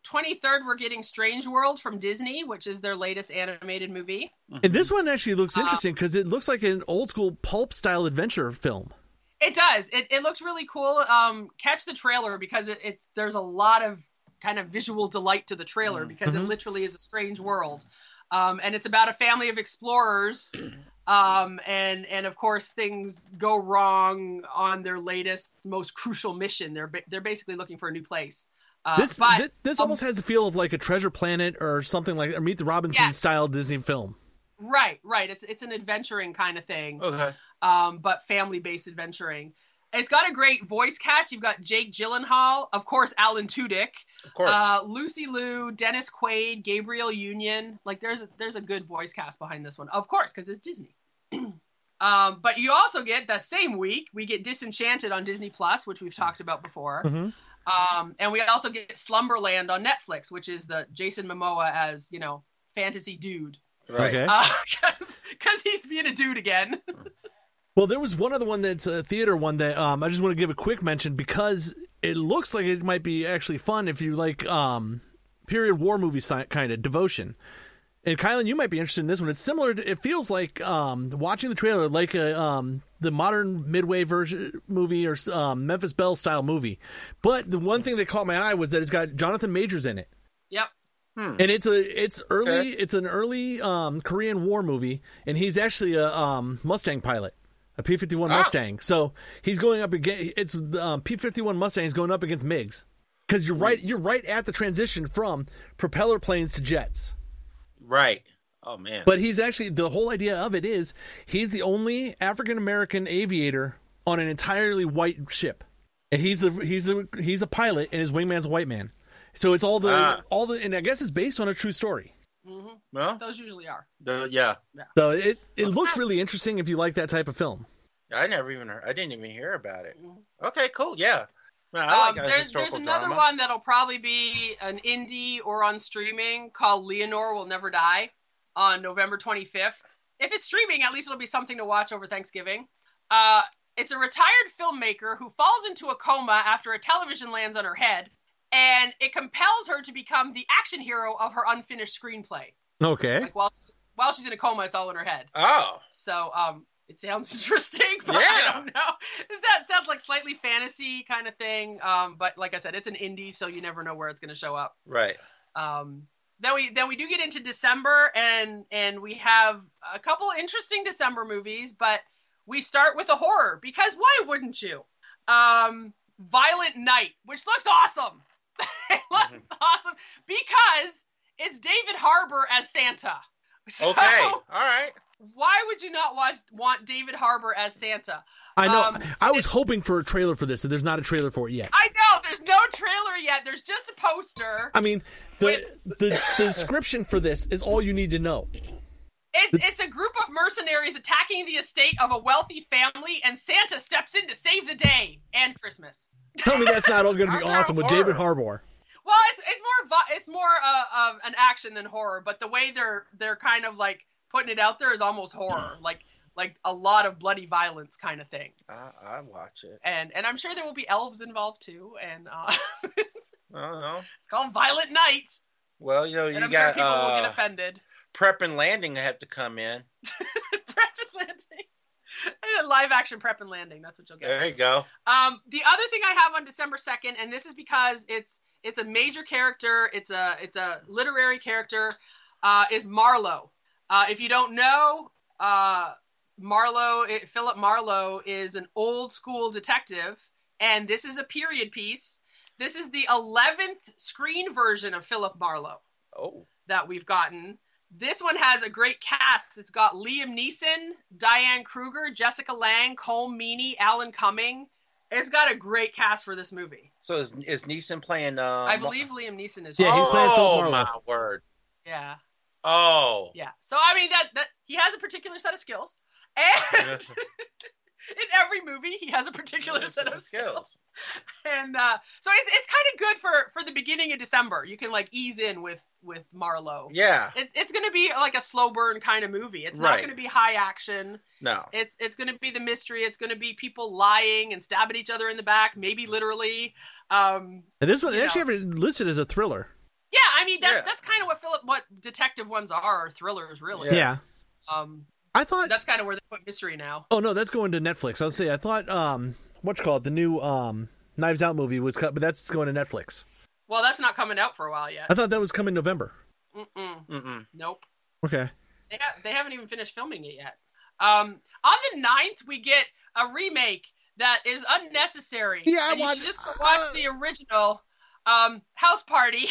twenty-third, we're getting Strange World from Disney, which is their latest animated movie. And this one actually looks Uh, interesting because it looks like an old school pulp style adventure film. It does. It it looks really cool. Um, catch the trailer because it, it's there's a lot of kind of visual delight to the trailer because Mhm. it literally is a strange world, um, and it's about a family of explorers, um, and and of course things go wrong on their latest, most crucial mission. They're ba- they're basically looking for a new place. Uh, This but, thi- this um, almost has the feel of like a Treasure Planet or something like or Meet the Robinson Yes. style Disney film. right, right. It's it's an adventuring kind of thing. Okay. um, but family-based adventuring. It's got a great voice cast. You've got Jake Gyllenhaal, of course, Alan Tudyk, Of course. uh, Lucy Liu, Dennis Quaid, Gabriel Union. Like, there's a, there's a good voice cast behind this one, of course, because it's Disney. um, but you also get that same week we get Disenchanted on Disney Plus, which we've talked about before, Mhm. um, and we also get Slumberland on Netflix, which is the Jason Momoa as you know fantasy dude, right. Okay. because he's being a dude again. Well, there was one other one that's a theater one that um, I just want to give a quick mention because it looks like it might be actually fun if you like um, period war movie si- kind of Devotion. And Kylan, you might be interested in this one. It's similar. To, it feels like um, watching the trailer like a um, the modern Midway version movie or um, Memphis Belle style movie. But the one thing that caught my eye was that it's got Jonathan Majors in it. Yep. Hmm. And it's a it's early Okay. it's an early um, Korean War movie, and he's actually a um, Mustang pilot, a P fifty-one Oh. Mustang. So he's going up against it's um, P fifty-one Mustangs going up against MiGs because you're right you're right at the transition from propeller planes to jets. Right. Oh man. But he's actually the whole idea of it is he's the only African American aviator on an entirely white ship, and he's a he's a he's a pilot, and his wingman's a white man. So it's all the Ah. all the and I guess it's based on a true story. hmm well, Those usually are. the, yeah. So it it looks really interesting if you like that type of film. I never even heard. I didn't even hear about it. Mhm. Okay. Cool. Yeah. Man, I like Um, a there's historical there's another drama. one that'll probably be an indie or on streaming called Leonore Will Never Die on November twenty-fifth. If it's streaming, at least it'll be something to watch over Thanksgiving. Uh, it's a retired filmmaker who falls into a coma after a television lands on her head, and it compels her to become the action hero of her unfinished screenplay. Okay. Like while while she's in a coma, it's all in her head. Oh. So um, it sounds interesting, but Yeah. I don't know. Does that sounds like slightly fantasy kind of thing? Um, but like I said, it's an indie, so you never know where it's going to show up. Right. Um, then we then we do get into December, and and we have a couple interesting December movies, but we start with a horror because why wouldn't you? Um, Violent Night, which looks awesome. It looks awesome because it's David Harbour as Santa. So, Okay. All right. why would you not watch, want David Harbour as Santa? I know. Um, I was hoping for a trailer for this, and there's not a trailer for it yet. I know there's no trailer yet. There's just a poster. I mean, the Wait. the, the description for this is all you need to know. It's it's a group of mercenaries attacking the estate of a wealthy family, and Santa steps in to save the day and Christmas. Tell me that's not all going to be How's that awesome with horror? David Harbour. Well, it's it's more vi- it's more uh, of an action than horror, but the way they're they're kind of like putting it out there is almost horror, like like a lot of bloody violence kind of thing. I, I watch it. And and I'm sure there will be elves involved too, and uh, I don't know. it's called Violent Night, Well, you know, you and I'm sure got people will get uh, offended. Prep and Landing have to come in. Prep and Landing, live action Prep and Landing. That's what you'll get. There you go. Um, the other thing I have on December second, and this is because it's it's a major character, it's a it's a literary character, uh, is Marlowe. Uh, if you don't know, uh, Marlowe, it, Philip Marlowe is an old school detective, and this is a period piece. This is the eleventh screen version of Philip Marlowe Oh. that we've gotten. This one has a great cast. It's got Liam Neeson, Diane Kruger, Jessica Lange, Cole Meany, Alan Cumming. It's got a great cast for this movie. So is is Neeson playing? Um, I believe Liam Neeson is. Yeah, he's playing Philip Oh Marlowe. my word! Yeah. Oh. Yeah. So I mean that that he has a particular set of skills, and in every movie he has a particular Yes, set of the skills. And uh, so it's it's kind of good for for the beginning of December. You can like ease in with with Marlowe. Yeah. It, it's going to be like a slow burn kind of movie. It's not Right. going to be high action. No. It's it's going to be the mystery. It's going to be people lying and stabbing each other in the back, maybe literally. Um, And this one they You actually know. have it listed as a thriller. Yeah, I mean that Yeah. that's kind of what Philip what detective ones are, or thrillers really. Yeah. yeah. Um, I thought that's kind of where they put mystery now. Oh no, that's going to Netflix. I was say I thought um what you call it the new um Knives Out movie was cut, but that's going to Netflix. Well, that's not coming out for a while yet. I thought that was coming November. Mm-mm. Mm-mm. Nope. Okay. They ha- they haven't even finished filming it yet. Um, on the ninth, we get a remake that is unnecessary. Yeah, I and you want- should just go watch uh, the original um, House Party.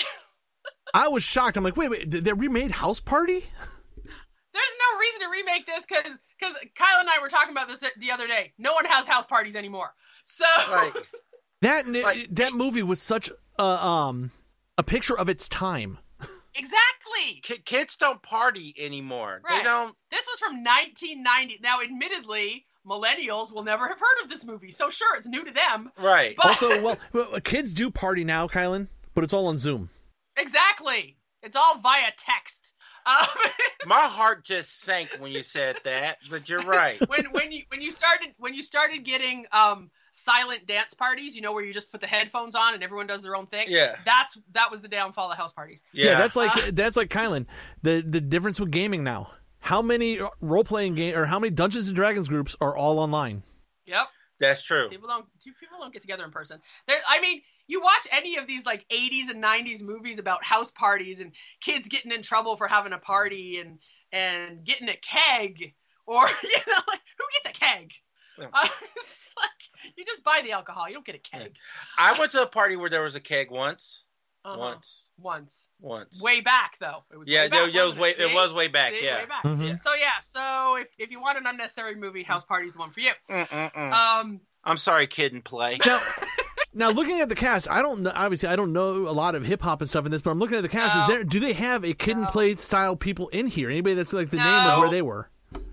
I was shocked. I'm like, wait, wait, they remade House Party? There's no reason to remake this because because Kyle and I were talking about this the other day. No one has house parties anymore. So Like, That Like- that movie was such a um a picture of its time. exactly. ki- kids don't party anymore. They Right. don't. This was from nineteen ninety. Now, admittedly, millennials will never have heard of this movie. So sure, it's new to them. Right. But Also, well, well, kids do party now, Kylan, but it's all on Zoom. exactly. It's all via text. Um, My heart just sank when you said that, but you're right. when when you when you started when you started getting um silent dance parties, you know, where you just put the headphones on and everyone does their own thing. Yeah. That's that was the downfall of house parties. Yeah, Yeah. that's like Uh, that's like Kylan. The the difference with gaming now. How many role playing game or how many Dungeons and Dragons groups are all online? Yep. That's true. People don't people don't get together in person. There, I mean, you watch any of these like eighties and nineties movies about house parties and kids getting in trouble for having a party and and getting a keg, or you know, like who gets a keg? Yeah. Uh, it's like you just buy the alcohol. You don't get a keg. I went to a party where there was a keg once. Uh-huh. Once. Once. Once. Way back though. It was Yeah, way back, no, it was wasn't way. it? It See? was way back. See? Yeah. Way back. Mhm. So yeah, so if, if you want an unnecessary movie, House Party is the one for you. Mm-mm-mm. Um, I'm sorry, kid and play. Now, now looking at the cast, I don't know. Obviously, I don't know a lot of hip hop and stuff in this, but I'm looking at the cast. No. Is there? Do they have a Kid and No. Play style people in here? Anybody that's like the name No. of where they were?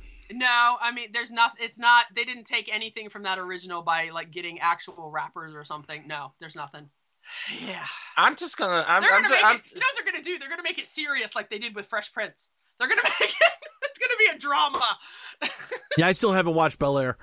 no, I mean, there's not. It's not. They didn't take anything from that original by like getting actual rappers or something. No, there's nothing. Yeah, I'm just gonna. I'm. they're I'm, gonna just, make I'm it. You know what they're gonna do? They're gonna make it serious like they did with Fresh Prince. They're gonna make it. It's gonna be a drama. Yeah, I still haven't watched Bel Air.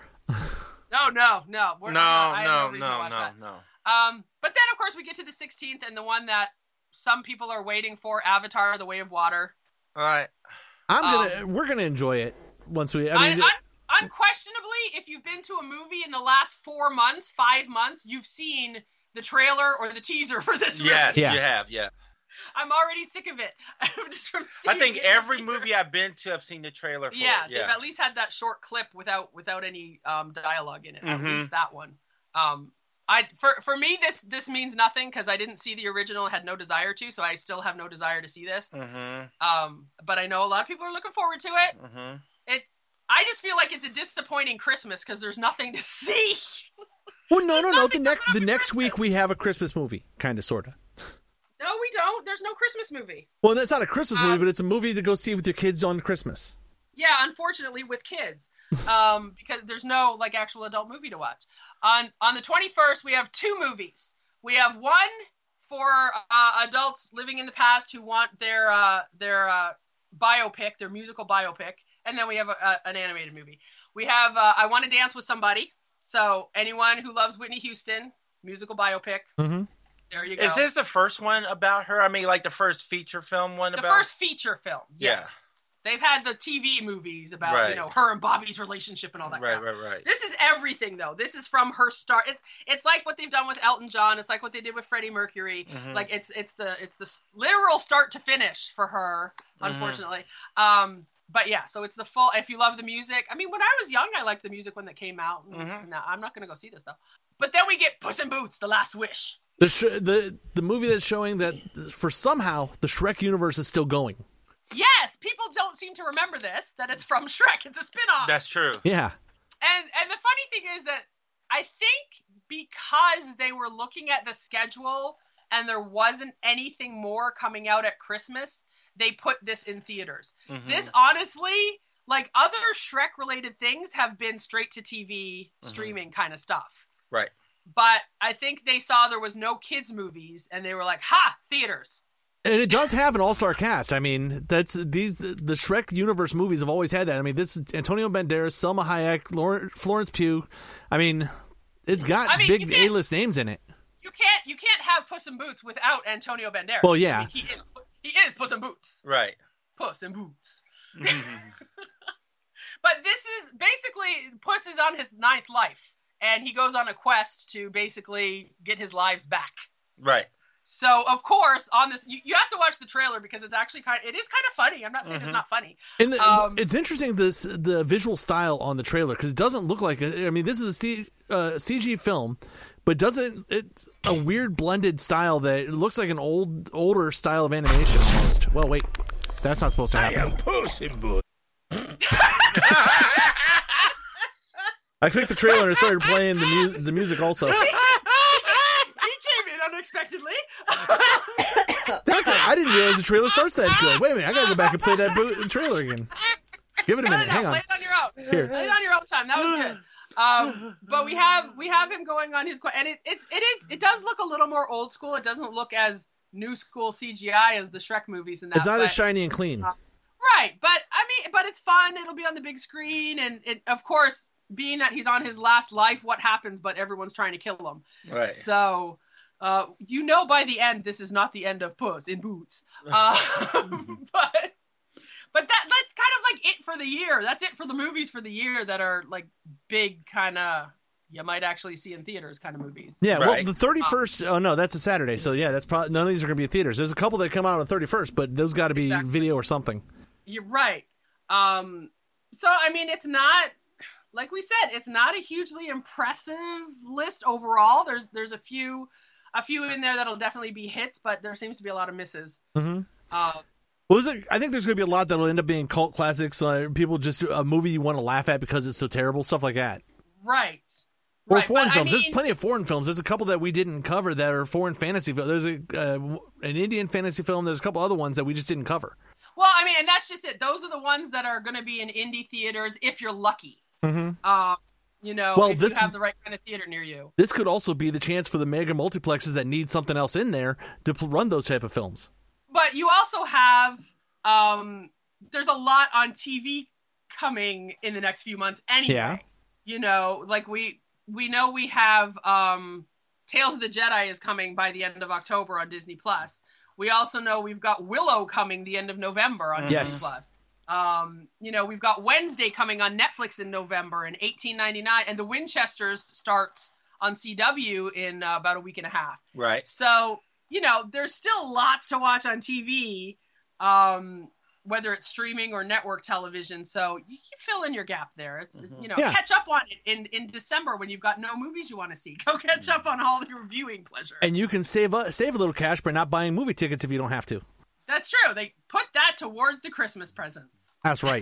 no, no, no. We're no, not, I have no, reason to no, watch no, that. no. Um, but then of course we get to the sixteenth and the one that some people are waiting for, Avatar: The Way of Water. All right. I'm Um, gonna. We're gonna enjoy it once we. I I mean, un- unquestionably, if you've been to a movie in the last four months, five months, you've seen the trailer or the teaser for this movie. Yes, Yeah. you have. Yeah. I'm already sick of it. Just from I seeing think it. every movie I've been to, I've seen the trailer for. Yeah, it. they've Yeah. at least had that short clip without without any um, dialogue in it. At Mhm. least that one. Um, I for for me this this means nothing because I didn't see the original, had no desire to, so I still have no desire to see this. Mm-hmm. Um, but I know a lot of people are looking forward to it. Mm-hmm. It. I just feel like it's a disappointing Christmas because there's nothing to see. well, no, there's no, no. The nothing next, coming the up next for week Christmas. we have a Christmas movie, kind of, sorta. No, we don't. There's no Christmas movie. Well, that's not a Christmas movie, Um, but it's a movie to go see with your kids on Christmas. Yeah, unfortunately with kids, um, because there's no like actual adult movie to watch. On on the twenty-first, we have two movies. We have one for uh, adults living in the past who want their uh, their uh, biopic, their musical biopic, and then we have a, a, an animated movie. We have uh, I Want to Dance with Somebody. So anyone who loves Whitney Houston, musical biopic. Mm-hmm. There you go. Is this the first one about her? I mean, like the first feature film one the about? first feature film? Yeah. Yes. They've had the T V movies about you Right. know her and Bobby's relationship and all that. Right, crap. right, right. This is everything, though. This is from her start. It's it's like what they've done with Elton John. It's like what they did with Freddie Mercury. Mhm. Like it's it's the it's the s- literal start to finish for her, Mhm. unfortunately. Um, but yeah, so it's the full. If you love the music, I mean, when I was young, I liked the music when that came out. Mhm. No, I'm not gonna go see this though. But then we get Puss in Boots: The Last Wish. The sh- the the movie that's showing that for somehow the Shrek universe is still going. Yes, people don't seem to remember this. That it's from Shrek. It's a spin-off. That's true. Yeah. And and the funny thing is that I think because they were looking at the schedule and there wasn't anything more coming out at Christmas, they put this in theaters. Mhm. This honestly, like other Shrek related things have been straight to T V Mhm. streaming kind of stuff. Right. But I think they saw there was no kids movies and they were like, "Ha, theaters." And it does have an all-star cast. I mean, that's these the Shrek universe movies have always had that. I mean, this is Antonio Banderas, Selma Hayek, Lauren, Florence Pugh. I mean, it's got I mean, you big can't- A-list names in it. you can't you can't have Puss in Boots without Antonio Banderas. Well, yeah. I mean, he is he is Puss in Boots. Right. Puss in Boots. But this is basically Puss is on his ninth life, and he goes on a quest to basically get his lives back. Right. So of course, on this, you, you have to watch the trailer because it's actually kind. Of, it is kind of funny. I'm not saying Mm-hmm. it's not funny. And the, Um, it's interesting this the visual style on the trailer because it doesn't look like a, I mean this is a C, uh, C G film, but doesn't it's a weird blended style that it looks like an old older style of animation almost. Well, wait, that's not supposed to happen. Puss in Boots. I clicked the trailer and it started playing the mu- the music also. he came in unexpectedly. That's I didn't realize the trailer starts that good. Wait a minute, I gotta go back and play that bo- trailer again. Give it a minute. No, no, Hang no, on. Play it on your own. Here. Play it on your own time. That was good. Um, but we have we have him going on his quest, and it, it it is it does look a little more old school. It doesn't look as new school C G I as the Shrek movies and that. It's not but, as shiny and clean. Uh, right, but I mean, but it's fun. It'll be on the big screen, and it, of course, being that he's on his last life, what happens? But everyone's trying to kill him. Right. So, uh, you know, by the end, this is not the end of Puss in Boots. Uh, but, but that that's kind of like it for the year. That's it for the movies for the year that are like big kind of you might actually see in theaters kind of movies. Yeah, well, Right. the thirty-first. Oh no, that's a Saturday. So yeah, that's probably none of these are going to be in theaters. There's a couple that come out on the thirty-first, but those got to be Exactly. video or something. You're right. Um, so I mean, it's not like we said, it's not a hugely impressive list overall. There's there's a few a few in there that'll definitely be hits, but there seems to be a lot of misses. Mm-hmm. Uh, Well, is it, I think there's going to be a lot that'll end up being cult classics. Uh, people just a movie you want to laugh at because it's so terrible, stuff like that. right. Or right. foreign but, films. I mean, There's plenty of foreign films. There's a couple that we didn't cover that are foreign fantasy films. There's a uh, an Indian fantasy film. There's a couple other ones that we just didn't cover. Well, I mean, and that's just it. Those are the ones that are going to be in indie theaters if you're lucky. Mm-hmm. Uh, you know, Well, if this- you have the right kind of theater near you. This could also be the chance for the mega multiplexes that need something else in there to pl- run those type of films. But you also have, um, there's a lot on T V coming in the next few months anyway. Yeah. You know, like we we know we have um, Tales of the Jedi is coming by the end of October on Disney Plus. We also know we've got Willow coming the end of November on Yes. Disney Plus. Um, you know, we've got Wednesday coming on Netflix in November and eighteen ninety-nine, and The Winchesters starts on C W in uh, about a week and a half. Right. So, you know, there's still lots to watch on T V, um, whether it's streaming or network television. So you, you fill in your gap there. It's, you know, Yeah. catch up on it in, in December when you've got no movies you want to see. Go catch up on all your viewing pleasure. And you can save a, save a little cash by not buying movie tickets if you don't have to. That's true. They put that towards the Christmas presents. That's right.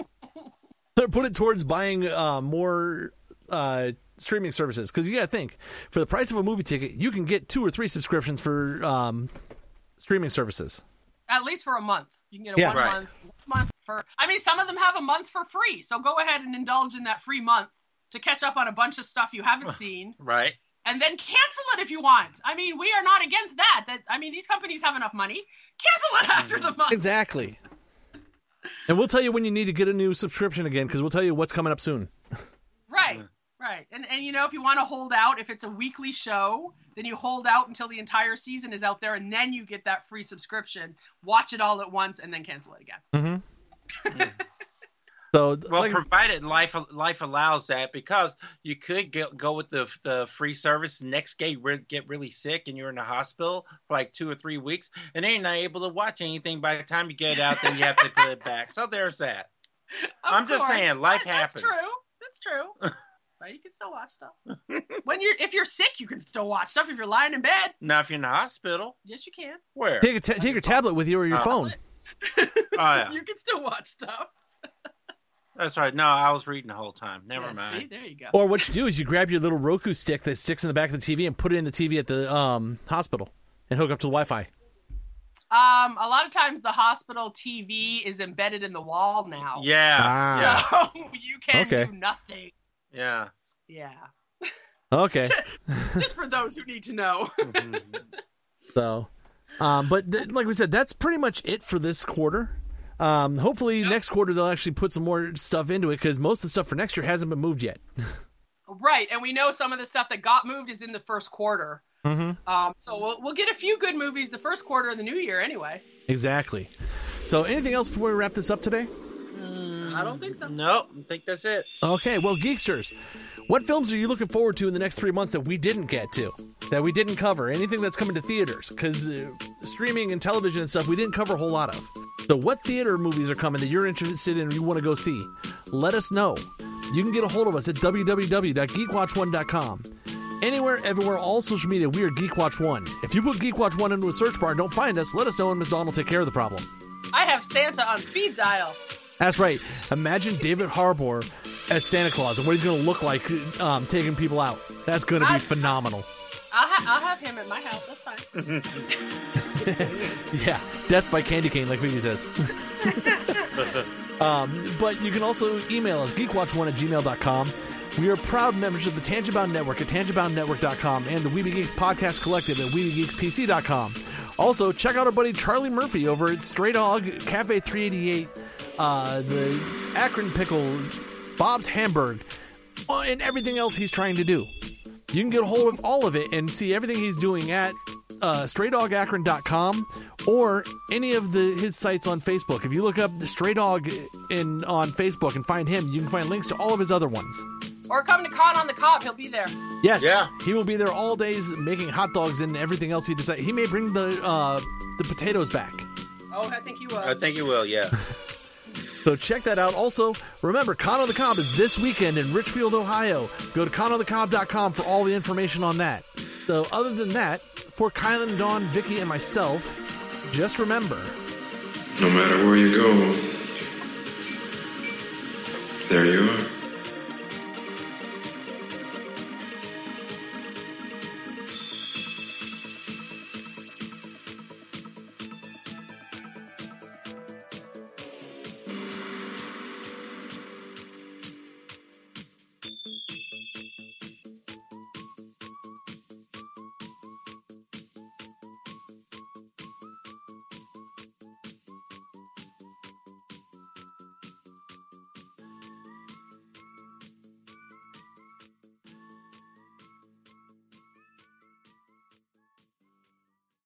Put it towards buying uh, more uh, streaming services because you got to think for the price of a movie ticket, you can get two or three subscriptions for um, streaming services. At least for a month. You can get a Yeah. one Right. month, one month for. I mean, some of them have a month for free. So go ahead and indulge in that free month to catch up on a bunch of stuff you haven't seen, Right. and then cancel it if you want. I mean, we are not against that. That I mean, these companies have enough money. Cancel it after the month. Exactly. And we'll tell you when you need to get a new subscription again because we'll tell you what's coming up soon. Right. Right. And and you know, if you want to hold out, if it's a weekly show, then you hold out until the entire season is out there, and then you get that free subscription. Watch it all at once, and then cancel it again. Mm-hmm. So, Well, like, provided life life allows that, because you could get, go with the the free service. Next day, re- get really sick, and you're in the hospital for like two or three weeks, and then you're not able to watch anything. By the time you get out, then you have to put it back. So there's that. Of I'm just course. saying, life That- happens. That's true. That's true. But you can still watch stuff. When you're if you're sick, you can still watch stuff. If you're lying in bed, Now, if you're in the hospital, yes, you can. where? take a ta- take your tablet with you or your Oh. phone. Oh, yeah. You can still watch stuff. That's right. No, I was reading the whole time. Never Yeah, mind. See, there you go. Or what you do is you grab your little Roku stick that sticks in the back of the T V and put it in the T V at the um, hospital and hook up to the Wi-Fi. Um, a lot of times the hospital T V is embedded in the wall now. Yeah. Ah. So you can Okay. do nothing. Yeah. Yeah. Okay. Just for those who need to know. Mhm. So, um, but th- like we said, that's pretty much it for this quarter. Um, hopefully next quarter they'll actually put some more stuff into it because most of the stuff for next year hasn't been moved yet. Right, and we know some of the stuff that got moved is in the first quarter. Mm-hmm. Um, so we'll we'll get a few good movies the first quarter of the new year anyway. Exactly. So anything else before we wrap this up today? Mm, I don't think so. Nope, I think that's it. Okay, well, Geeksters, what films are you looking forward to in the next three months that we didn't get to, that we didn't cover? Anything that's coming to theaters? Because uh, streaming and television and stuff, we didn't cover a whole lot of. So what theater movies are coming that you're interested in and you want to go see? Let us know. You can get a hold of us at w w w dot geek watch one dot com. Anywhere, everywhere, all social media, we are Geek Watch one. If you put Geek Watch one into a search bar and don't find us, let us know and Miz Dawn will take care of the problem. I have Santa on speed dial. That's right. Imagine David Harbour as Santa Claus and what he's going to look like um, taking people out. That's going to be I, phenomenal. I'll, ha- I'll have him at my house. That's fine. Yeah, death by candy cane, like Vicky says. um, but you can also email us, geek watch one at gmail dot com. We are proud members of the Tangent Bound Network at tangent bound network dot com and the Weeby Geeks Podcast Collective at weeby geeks p c dot com. Also, check out our buddy Charlie Murphy over at Stray Dog, Cafe three eighty-eight, uh, the Akron Pickle, Bob's Hamburg, and everything else he's trying to do. You can get a hold of all of it and see everything he's doing at uh, stray dog akron dot com or any of the his sites on Facebook. If you look up the Stray Dog in on Facebook and find him, you can find links to all of his other ones. Or come to Con on the Cob. He'll be there. Yes, Yeah. he will be there all days making hot dogs and everything else he decides. He may bring the uh, the potatoes back. Oh, I think you will. I think you will, yeah. So check that out. Also, remember, Con on the Cob is this weekend in Richfield, Ohio. Go to con on the cob dot com for all the information on that. So other than that, for Kylan, Dawn, Vicky, and myself, just remember, no matter where you go, there you are.